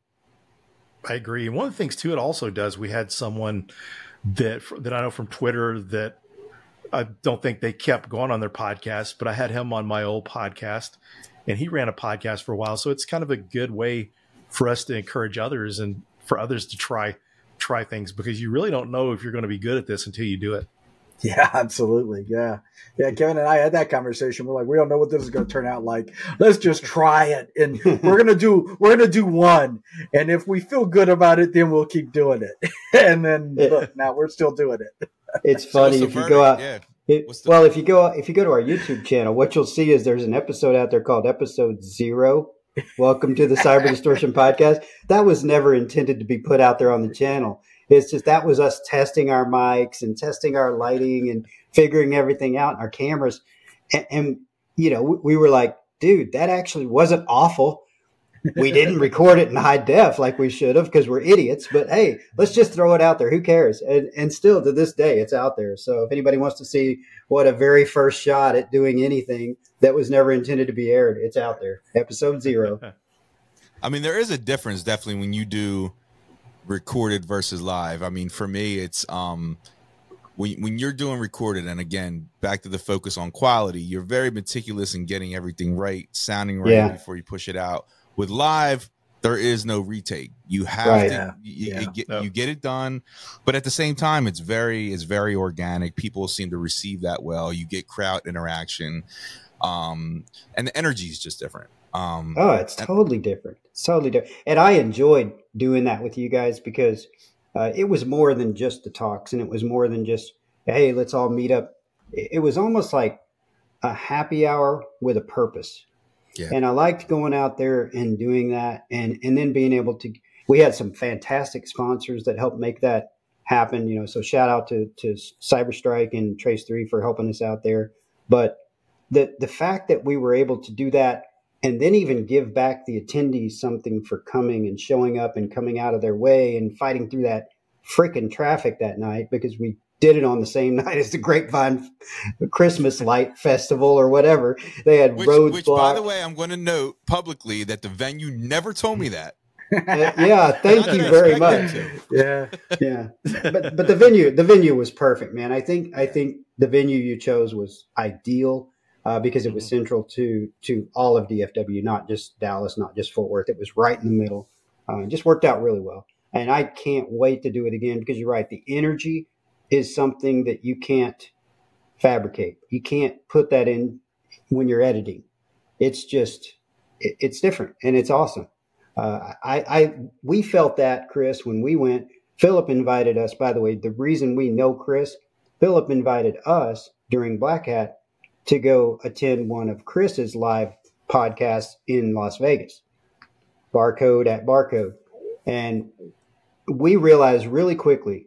I agree. And one of the things too, it also does, we had someone that, that I know from Twitter that I don't think they kept going on their podcast, but I had him on my old podcast and he ran a podcast for a while. So it's kind of a good way for us to encourage others and for others to try, try things, because you really don't know if you're going to be good at this until you do it. Yeah, absolutely. Yeah. Yeah. Kevin and I had that conversation. We're like, we don't know what this is going to turn out like. Let's just try it. And we're going to do, we're going to do one. And if we feel good about it, then we'll keep doing it. And then Yeah. look, now we're still doing it. It's So funny what's the if you go out. verdict? It, What's the- well, if you go if you go to our YouTube channel, what you'll see is there's an episode out there called Episode Zero. Welcome to the Cyber Distortion Podcast. That was never intended to be put out there on the channel. It's just that was us testing our mics and testing our lighting and figuring everything out, our cameras, and, and you know we, we were like, dude, that actually wasn't awful. We didn't record it in high def like we should have because we're idiots. But hey, let's just throw it out there. Who cares? And and still to this day, it's out there. So if anybody wants to see what a very first shot at doing anything that was never intended to be aired, it's out there. Episode zero. I mean, there is a difference definitely when you do recorded versus live. I mean, for me, it's um, when when you're doing recorded, and again, back to the focus on quality, you're very meticulous in getting everything right, sounding right Yeah. before you push it out. With live, there is no retake. You have Right. to Yeah. you, Yeah. you get Yep. you get it done, but at the same time, it's very it's very organic. People seem to receive that well. You get crowd interaction, um, and the energy is just different. Um, Oh, it's totally different. It's totally different. And I enjoyed doing that with you guys because uh, it was more than just the talks, and it was more than just, hey, let's all meet up. It, it was almost like a happy hour with a purpose. Yeah. And I liked going out there and doing that, and and then being able to. We had some fantastic sponsors that helped make that happen. You know, so shout out to to CyberStrike and Trace three for helping us out there. But the the fact that we were able to do that, and then even give back the attendees something for coming and showing up and coming out of their way and fighting through that freaking traffic that night, because we did it on the same night as the Grapevine Christmas Light Festival or whatever. They had which, roads which by blocked. the way, I'm going to note publicly that the venue never told me that. Uh, yeah, thank Not you that I very expected much. to. Yeah. Yeah, but but the venue the venue was perfect, man. I think I think the venue you chose was ideal uh, because it was central to to all of D F W, not just Dallas, not just Fort Worth. It was right in the middle. Uh, it just worked out really well, and I can't wait to do it again because you're right. The energy is something that you can't fabricate. You can't put that in when you're editing. It's just it, it's different and it's awesome. Uh, I, I we felt that, Chris, when we went. Philip invited us. By the way, the reason we know Chris, Philip invited us during Black Hat to go attend one of Chris's live podcasts in Las Vegas, Barcode at Barcode, and we realized really quickly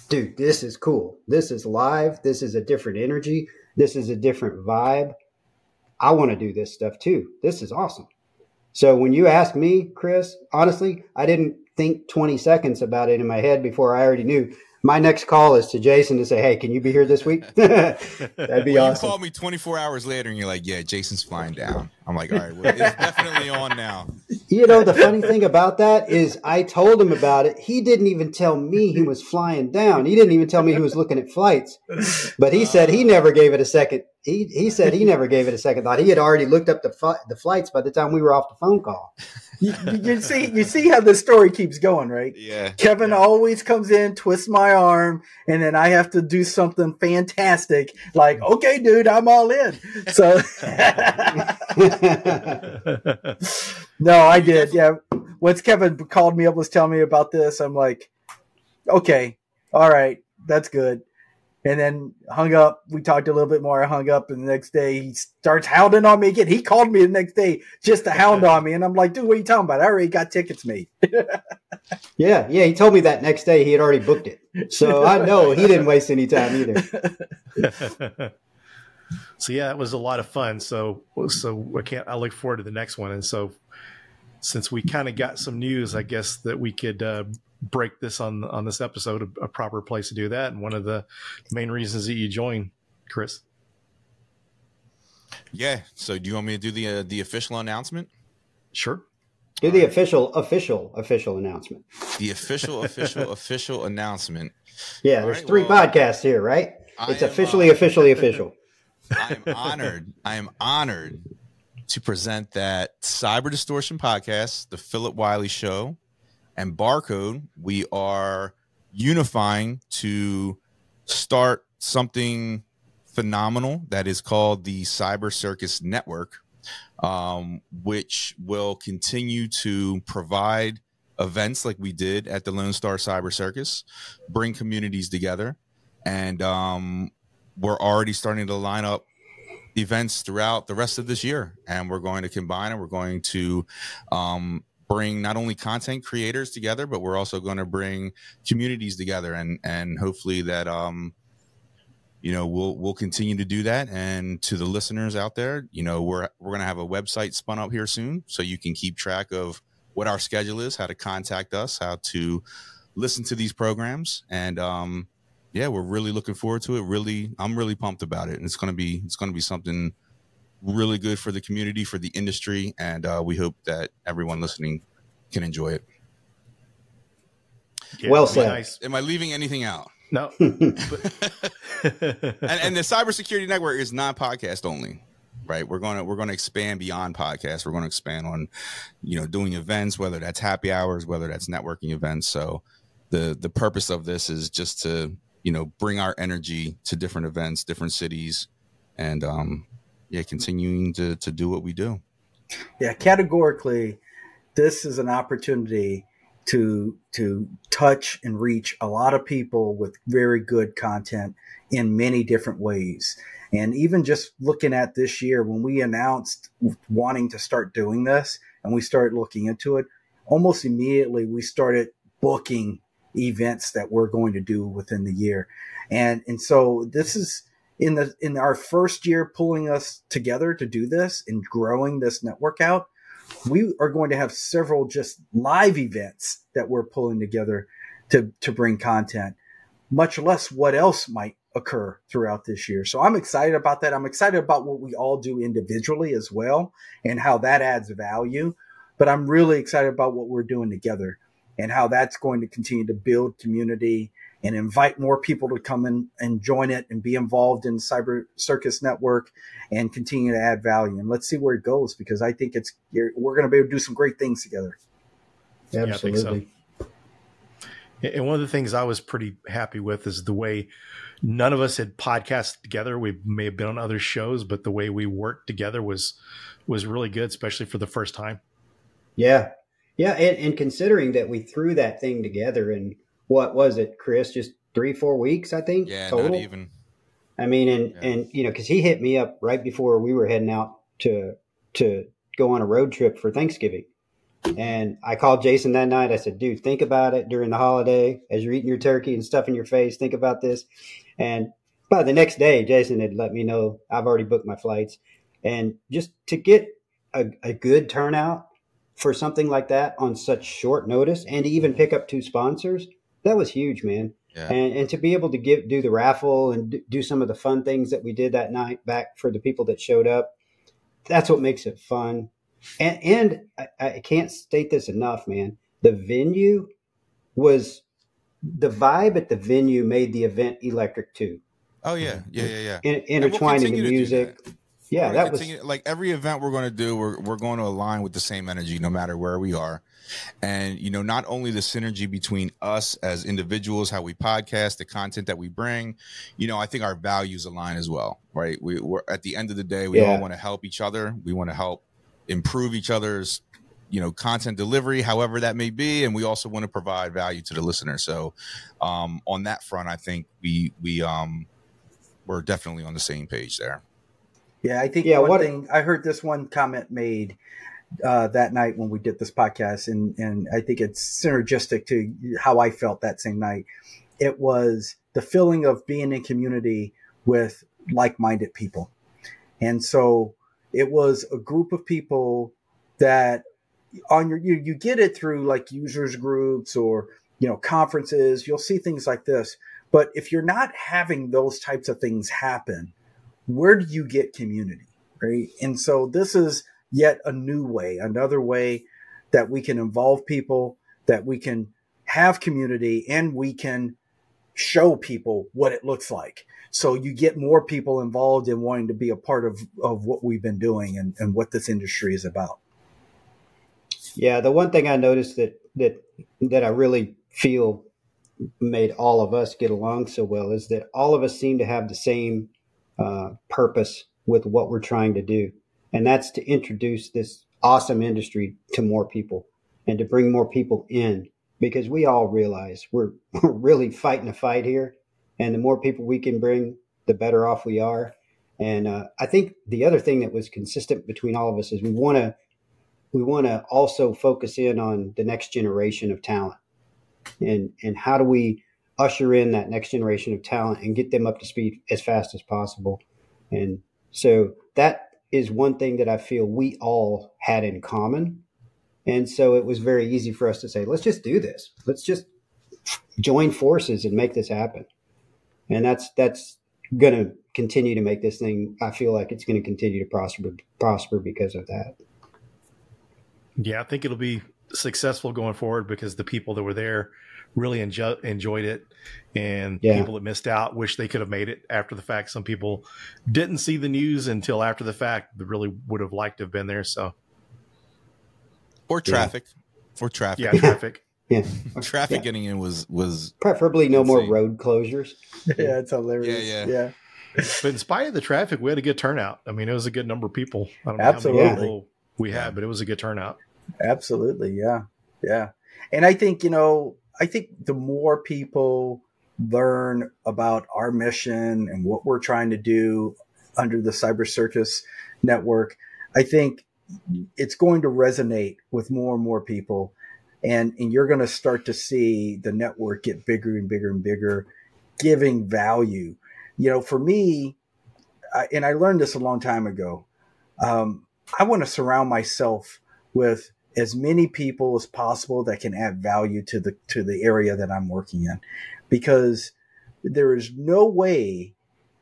dude, this is cool. This is live. This is a different energy. This is a different vibe. I want to do this stuff too. This is awesome. So when you asked me, Chris, honestly, I didn't think twenty seconds about it in my head before I already knew. My next call is to Jason to say, hey, can you be here this week? That'd be well, awesome. You called me twenty-four hours later and you're like, yeah, Jason's flying down. I'm like, all right, well, it's definitely on now. You know, the funny thing about that is I told him about it. He didn't even tell me he was flying down. He didn't even tell me he was looking at flights. But he said he never gave it a second. He he said he never gave it a second thought. He had already looked up the fi- the flights by the time we were off the phone call. You, you see, you see how the story keeps going, right? Yeah. Kevin yeah. always comes in, twists my arm, and then I have to do something fantastic, like, okay, dude, I'm all in. So, no, I did. Yeah. Once Kevin called me up, was telling me about this, I'm like, okay, all right, that's good. And then hung up. We talked a little bit more. I hung up, and the next day he starts hounding on me again. He called me the next day just to hound on me, and I'm like, dude, what are you talking about? I already got tickets made. yeah, yeah. He told me that next day he had already booked it, so I know he didn't waste any time either. So yeah, it was a lot of fun. So so I can't. I look forward to the next one. And so since we kind of got some news, I guess that we could. Uh, break this on on this episode, a, a proper place to do that, and one of the main reasons that you joined, Chris. Yeah. So do you want me to do the uh, the official announcement? Sure. Do the official, official, official announcement. The official, official, official announcement. Yeah, All there's right, three well, podcasts here, right? I It's am, officially, uh, officially official. I am honored. I am honored to present that Cyber Distortion podcast, the Philip Wiley Show, and Barcode. We are unifying to start something phenomenal that is called the Cyber Circus Network, um, which will continue to provide events like we did at the Lone Star Cyber Circus, bring communities together, and um, we're already starting to line up events throughout the rest of this year, and we're going to combine and we're going to um, bring not only content creators together, but we're also going to bring communities together, and and hopefully that um you know we'll we'll continue to do that. And to the listeners out there, you know we're we're going to have a website spun up here soon, so you can keep track of what our schedule is, how to contact us, how to listen to these programs, and um yeah, we're really looking forward to it. Really, I'm really pumped about it, and it's going to be it's going to be something really good for the community, for the industry, and uh, we hope that everyone listening can enjoy it. Yeah, well said. Nice. Am I leaving anything out? No. and, and the cybersecurity network is not podcast only, right? We're going to we're going to expand beyond podcasts. We're going to expand on, you know, doing events, whether that's happy hours, whether that's networking events. So the the purpose of this is just to, you know, bring our energy to different events, different cities, and um, yeah, continuing to to do what we do. Yeah, categorically, this is an opportunity to to touch and reach a lot of people with very good content in many different ways. And even just looking at this year, when we announced wanting to start doing this and we started looking into it, almost immediately we started booking events that we're going to do within the year. And and so this is in the in our first year pulling us together to do this and growing this network out. We are going to have several just live events that we're pulling together to, to bring content, much less what else might occur throughout this year. So I'm excited about that. I'm excited about what we all do individually as well and how that adds value. But I'm really excited about what we're doing together and how that's going to continue to build community and invite more people to come in and join it and be involved in Cyber Circus Network and continue to add value. And let's see where it goes, because I think it's we're going to be able to do some great things together. Absolutely. Yeah, so. And one of the things I was pretty happy with is the way none of us had podcasted together. We may have been on other shows, but the way we worked together was was really good, especially for the first time. Yeah. Yeah. And, and considering that we threw that thing together in, what was it, Chris? Just three, four weeks, I think. Yeah, total. not even. I mean, and, yeah. and, you know, cause he hit me up right before we were heading out to, to go on a road trip for Thanksgiving. And I called Jason that night. I said, dude, think about it during the holiday as you're eating your turkey and stuff in your face. Think about this. And by the next day, Jason had let me know I've already booked my flights. And just to get a, a good turnout for something like that on such short notice, and to even pick up two sponsors, that was huge, man. Yeah. And, and to be able to give do the raffle and do some of the fun things that we did that night back for the people that showed up, that's what makes it fun. And, and I, I can't state this enough, man. The venue was the vibe at the venue made the event electric too. Oh yeah, yeah, yeah, yeah. In, intertwined in the music. Yeah, that was like every event we're going to do. We're we're going to align with the same energy, no matter where we are. And you know, not only the synergy between us as individuals, how we podcast, the content that we bring. You know, I think our values align as well, right? We, we're at the end of the day, we yeah. all want to help each other. We want to help improve each other's, you know, content delivery, however that may be, and we also want to provide value to the listener. So, um, on that front, I think we we um we're definitely on the same page there. Yeah, I think yeah, one what, thing I heard this one comment made uh, that night when we did this podcast, and and I think it's synergistic to how I felt that same night. It was the feeling of being in community with like-minded people, and so it was a group of people that on your you, you get it through like users groups or you know conferences. You'll see things like this, but if you're not having those types of things happen, where do you get community, right? And so this is yet a new way, another way that we can involve people, that we can have community, and we can show people what it looks like. So you get more people involved in wanting to be a part of, of what we've been doing and, and what this industry is about. Yeah, the one thing I noticed that that that I really feel made all of us get along so well is that all of us seem to have the same uh, purpose with what we're trying to do. And that's to introduce this awesome industry to more people and to bring more people in, because we all realize we're, we're really fighting a fight here. And the more people we can bring, the better off we are. And uh, I think the other thing that was consistent between all of us is we want to we want to also focus in on the next generation of talent. And and how do we usher in that next generation of talent and get them up to speed as fast as possible? And so that is one thing that I feel we all had in common. And so it was very easy for us to say, let's just do this. Let's just join forces and make this happen. And that's that's going to continue to make this thing, I feel like it's going to continue to prosper prosper because of that. Yeah, I think it'll be successful going forward because the people that were there really enjoy, enjoyed it, and yeah. people that missed out wish they could have made it after the fact. Some people didn't see the news until after the fact that really would have liked to have been there. So, or traffic, yeah. or traffic, yeah, traffic. Yeah, traffic yeah. getting in was was preferably no insane. More road closures. Yeah, it's hilarious. Yeah, yeah, yeah. But in spite of the traffic, we had a good turnout. I mean, it was a good number of people. I don't know Absolutely. how many people we had, but it was a good turnout. Absolutely, yeah, yeah. And I think you know, I think the more people learn about our mission and what we're trying to do under the Cyber Circus Network, I think it's going to resonate with more and more people. And, and you're going to start to see the network get bigger and bigger and bigger, giving value. You know, for me, I, and I learned this a long time ago, um, I want to surround myself with as many people as possible that can add value to the to the area that I'm working in, because there is no way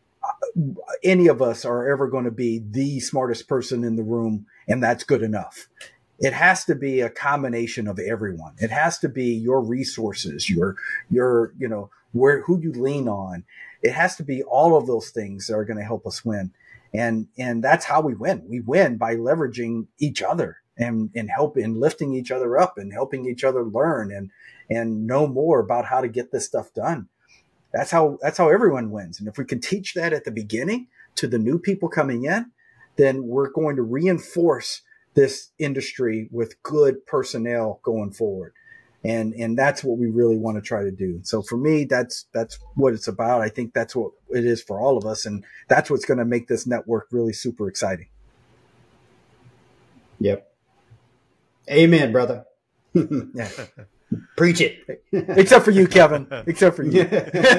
any of us are ever going to be the smartest person in the room, and that's good enough. It has to be a combination of everyone. It has to be your resources, your, your, you know, where, who you lean on. It has to be all of those things that are going to help us win. And, and that's how we win. We win by leveraging each other and, and helping, lifting each other up and helping each other learn and, and know more about how to get this stuff done. That's how, that's how everyone wins. And if we can teach that at the beginning to the new people coming in, then we're going to reinforce this industry with good personnel going forward. And, and that's what we really want to try to do. So for me, that's, that's what it's about. I think that's what it is for all of us. And that's what's going to make this network really super exciting. Yep. Amen, brother. Yeah. Preach it. Except for you, Kevin. Except for you.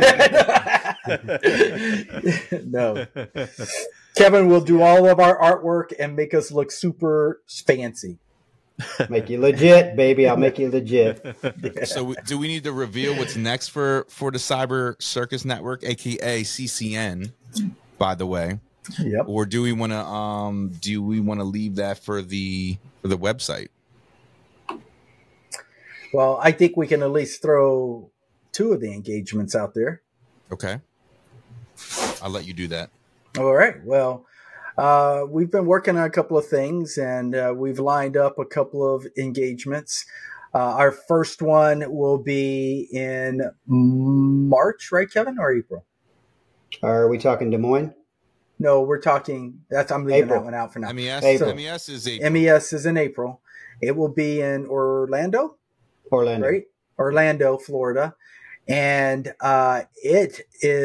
No. Kevin will do all of our artwork and make us look super fancy. Make you legit, baby. I'll make you legit. So do we need to reveal what's next for, for the Cyber Circus Network, A K A C C N, by the way? Yep. Or do we want to um do we want to leave that for the for the website? Well, I think we can at least throw two of the engagements out there. Okay. I'll let you do that. All right. Well, uh, we've been working on a couple of things, and uh, we've lined up a couple of engagements. Uh, our first one will be in March, right, Kevin, or April? Are we talking Des Moines? No, we're talking. That's I'm leaving April. that one out for now. M E S, April. M E S is April. M E S is in April. It will be in Orlando, Orlando. right? Orlando, Florida. And uh, it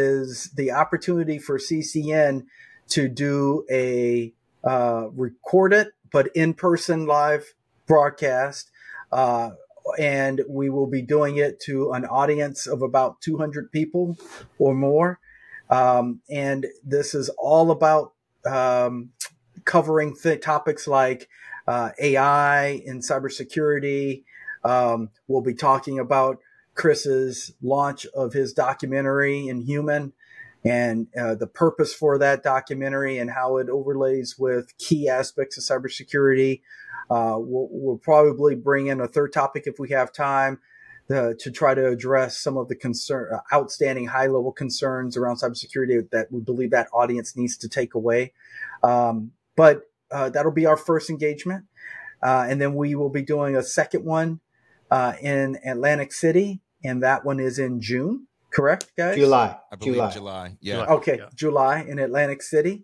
is the opportunity for C C N to do a uh, recorded but in-person live broadcast. Uh, and we will be doing it to an audience of about two hundred people or more. Um, and this is all about um, covering th- topics like uh, A I and cybersecurity. Um, we'll be talking about Chris's launch of his documentary Inhuman and uh, the purpose for that documentary and how it overlays with key aspects of cybersecurity. Uh, we'll, we'll probably bring in a third topic if we have time uh, to try to address some of the concern, uh, outstanding high-level concerns around cybersecurity that we believe that audience needs to take away. Um, but uh, that'll be our first engagement. Uh, and then we will be doing a second one uh, in Atlantic City, and that one is in June, correct, guys? July. I believe July. July. Yeah. Okay, Yeah. July in Atlantic City.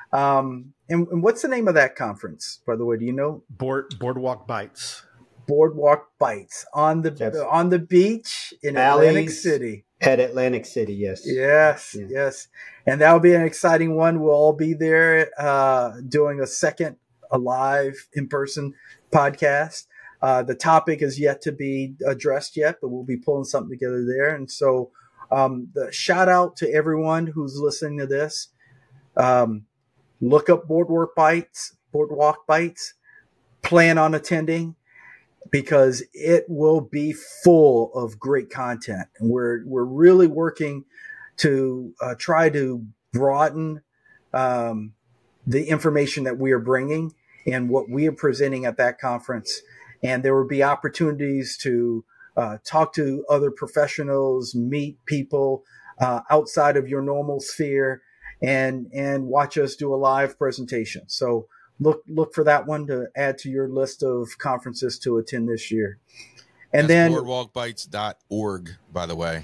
Um, and, and what's the name of that conference, by the way? Do you know? Board Boardwalk Bites. Boardwalk Bites on the Yes. on the beach in Valleys. Atlantic City. At Atlantic City, yes. Yes, Yeah. yes, and that will be an exciting one. We'll all be there uh, doing a second, a live in-person podcast. Uh, the topic is yet to be addressed yet, but we'll be pulling something together there. And so, um, the shout out to everyone who's listening to this. Um, look up Boardwalk Bites, Boardwalk Bites. Plan on attending, because it will be full of great content. And we're we're really working to uh, try to broaden um, the information that we are bringing and what we are presenting at that conference. And there will be opportunities to uh, talk to other professionals, meet people uh, outside of your normal sphere, and and watch us do a live presentation. So look look for that one to add to your list of conferences to attend this year. And That's then boardwalk bites dot org, by the way.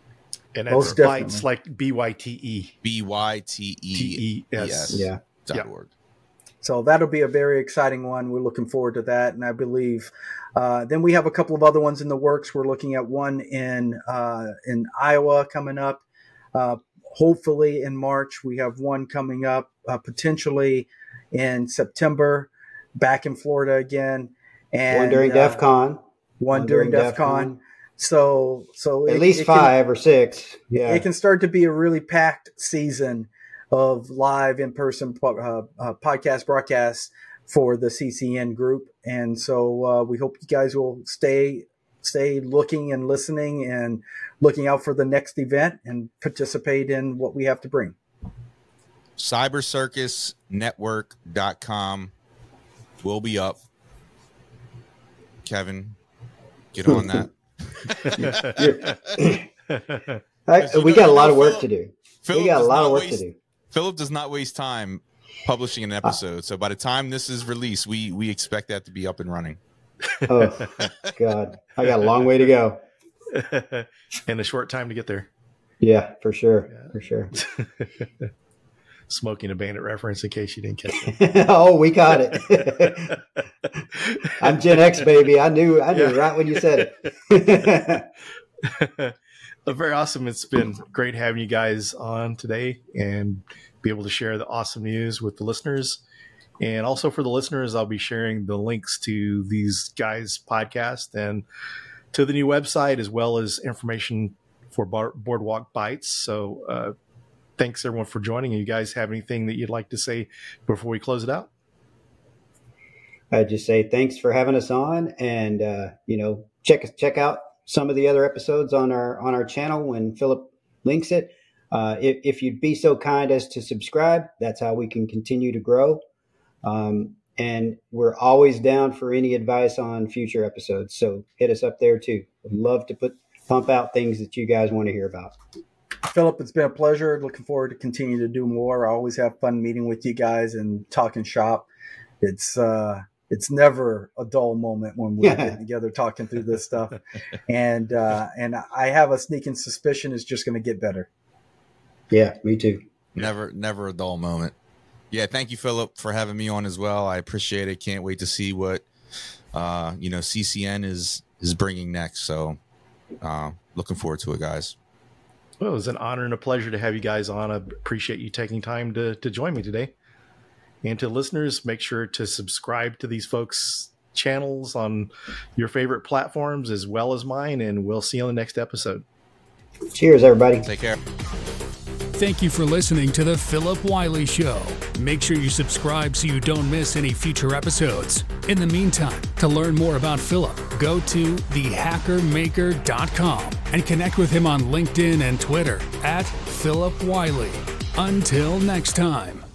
And Most that's bites definitely. like B Y T E. B Y T E T E S. Yeah. dot Yeah. org. so that'll be a very exciting one. We're looking forward to that. And I believe uh, then we have a couple of other ones in the works. We're looking at one in uh, in Iowa coming up. Uh, hopefully in March. We have one coming up uh, potentially in September, back in Florida again. And One during uh, DEF CON. One during DEF CON. So, so At it- least it can- five or six. Yeah. it can start to be a really packed season of live in-person po- uh, uh, podcast broadcasts for the C C N group. And so uh, we hope you guys will stay stay looking and listening and looking out for the next event and participate in what we have to bring. cyber circus network dot com will be up. Kevin, get on that. I- we got a lot of work to do. Philip We got a does lot not of work waste- to do. Philip does not waste time publishing an episode. So by the time this is released, we we expect that to be up and running. Oh, God. I got a long way to go. And a short time to get there. Yeah, for sure. Yeah. For sure. Smoking a Bandit reference in case you didn't catch it. Oh, we got it. I'm Gen X, baby. I knew I knew Yeah. right when you said it. Well, very awesome. It's been great having you guys on today and be able to share the awesome news with the listeners. And also for the listeners, I'll be sharing the links to these guys' podcast and to the new website, as well as information for Bar- Boardwalk Bites. So uh, thanks everyone for joining. You guys have anything that you'd like to say before we close it out? I'd just say thanks for having us on, and uh, you know, check check out some of the other episodes on our on our channel when Philip links it. Uh, if, if you'd be so kind as to subscribe, that's how we can continue to grow. Um, and we're always down for any advice on future episodes. So hit us up there too. We'd love to put pump out things that you guys want to hear about. Philip, it's been a pleasure. Looking forward to continue to do more. I always have fun meeting with you guys and talking shop. It's uh, it's never a dull moment when we're Yeah. getting together talking through this stuff. And uh, and I have a sneaking suspicion it's just going to get better. Yeah, me too. Never, never a dull moment. Yeah, thank you, Philip, for having me on as well. I appreciate it. Can't wait to see what uh, you know C C N is is bringing next. So, uh, looking forward to it, guys. Well, it was an honor and a pleasure to have you guys on. I appreciate you taking time to to join me today. And to listeners, make sure to subscribe to these folks' channels on your favorite platforms as well as mine. And we'll see you on the next episode. Cheers, everybody. Take care. Thank you for listening to The Philip Wiley Show. Make sure you subscribe so you don't miss any future episodes. In the meantime, to learn more about Philip, go to the hacker maker dot com and connect with him on LinkedIn and Twitter at Philip Wiley. Until next time.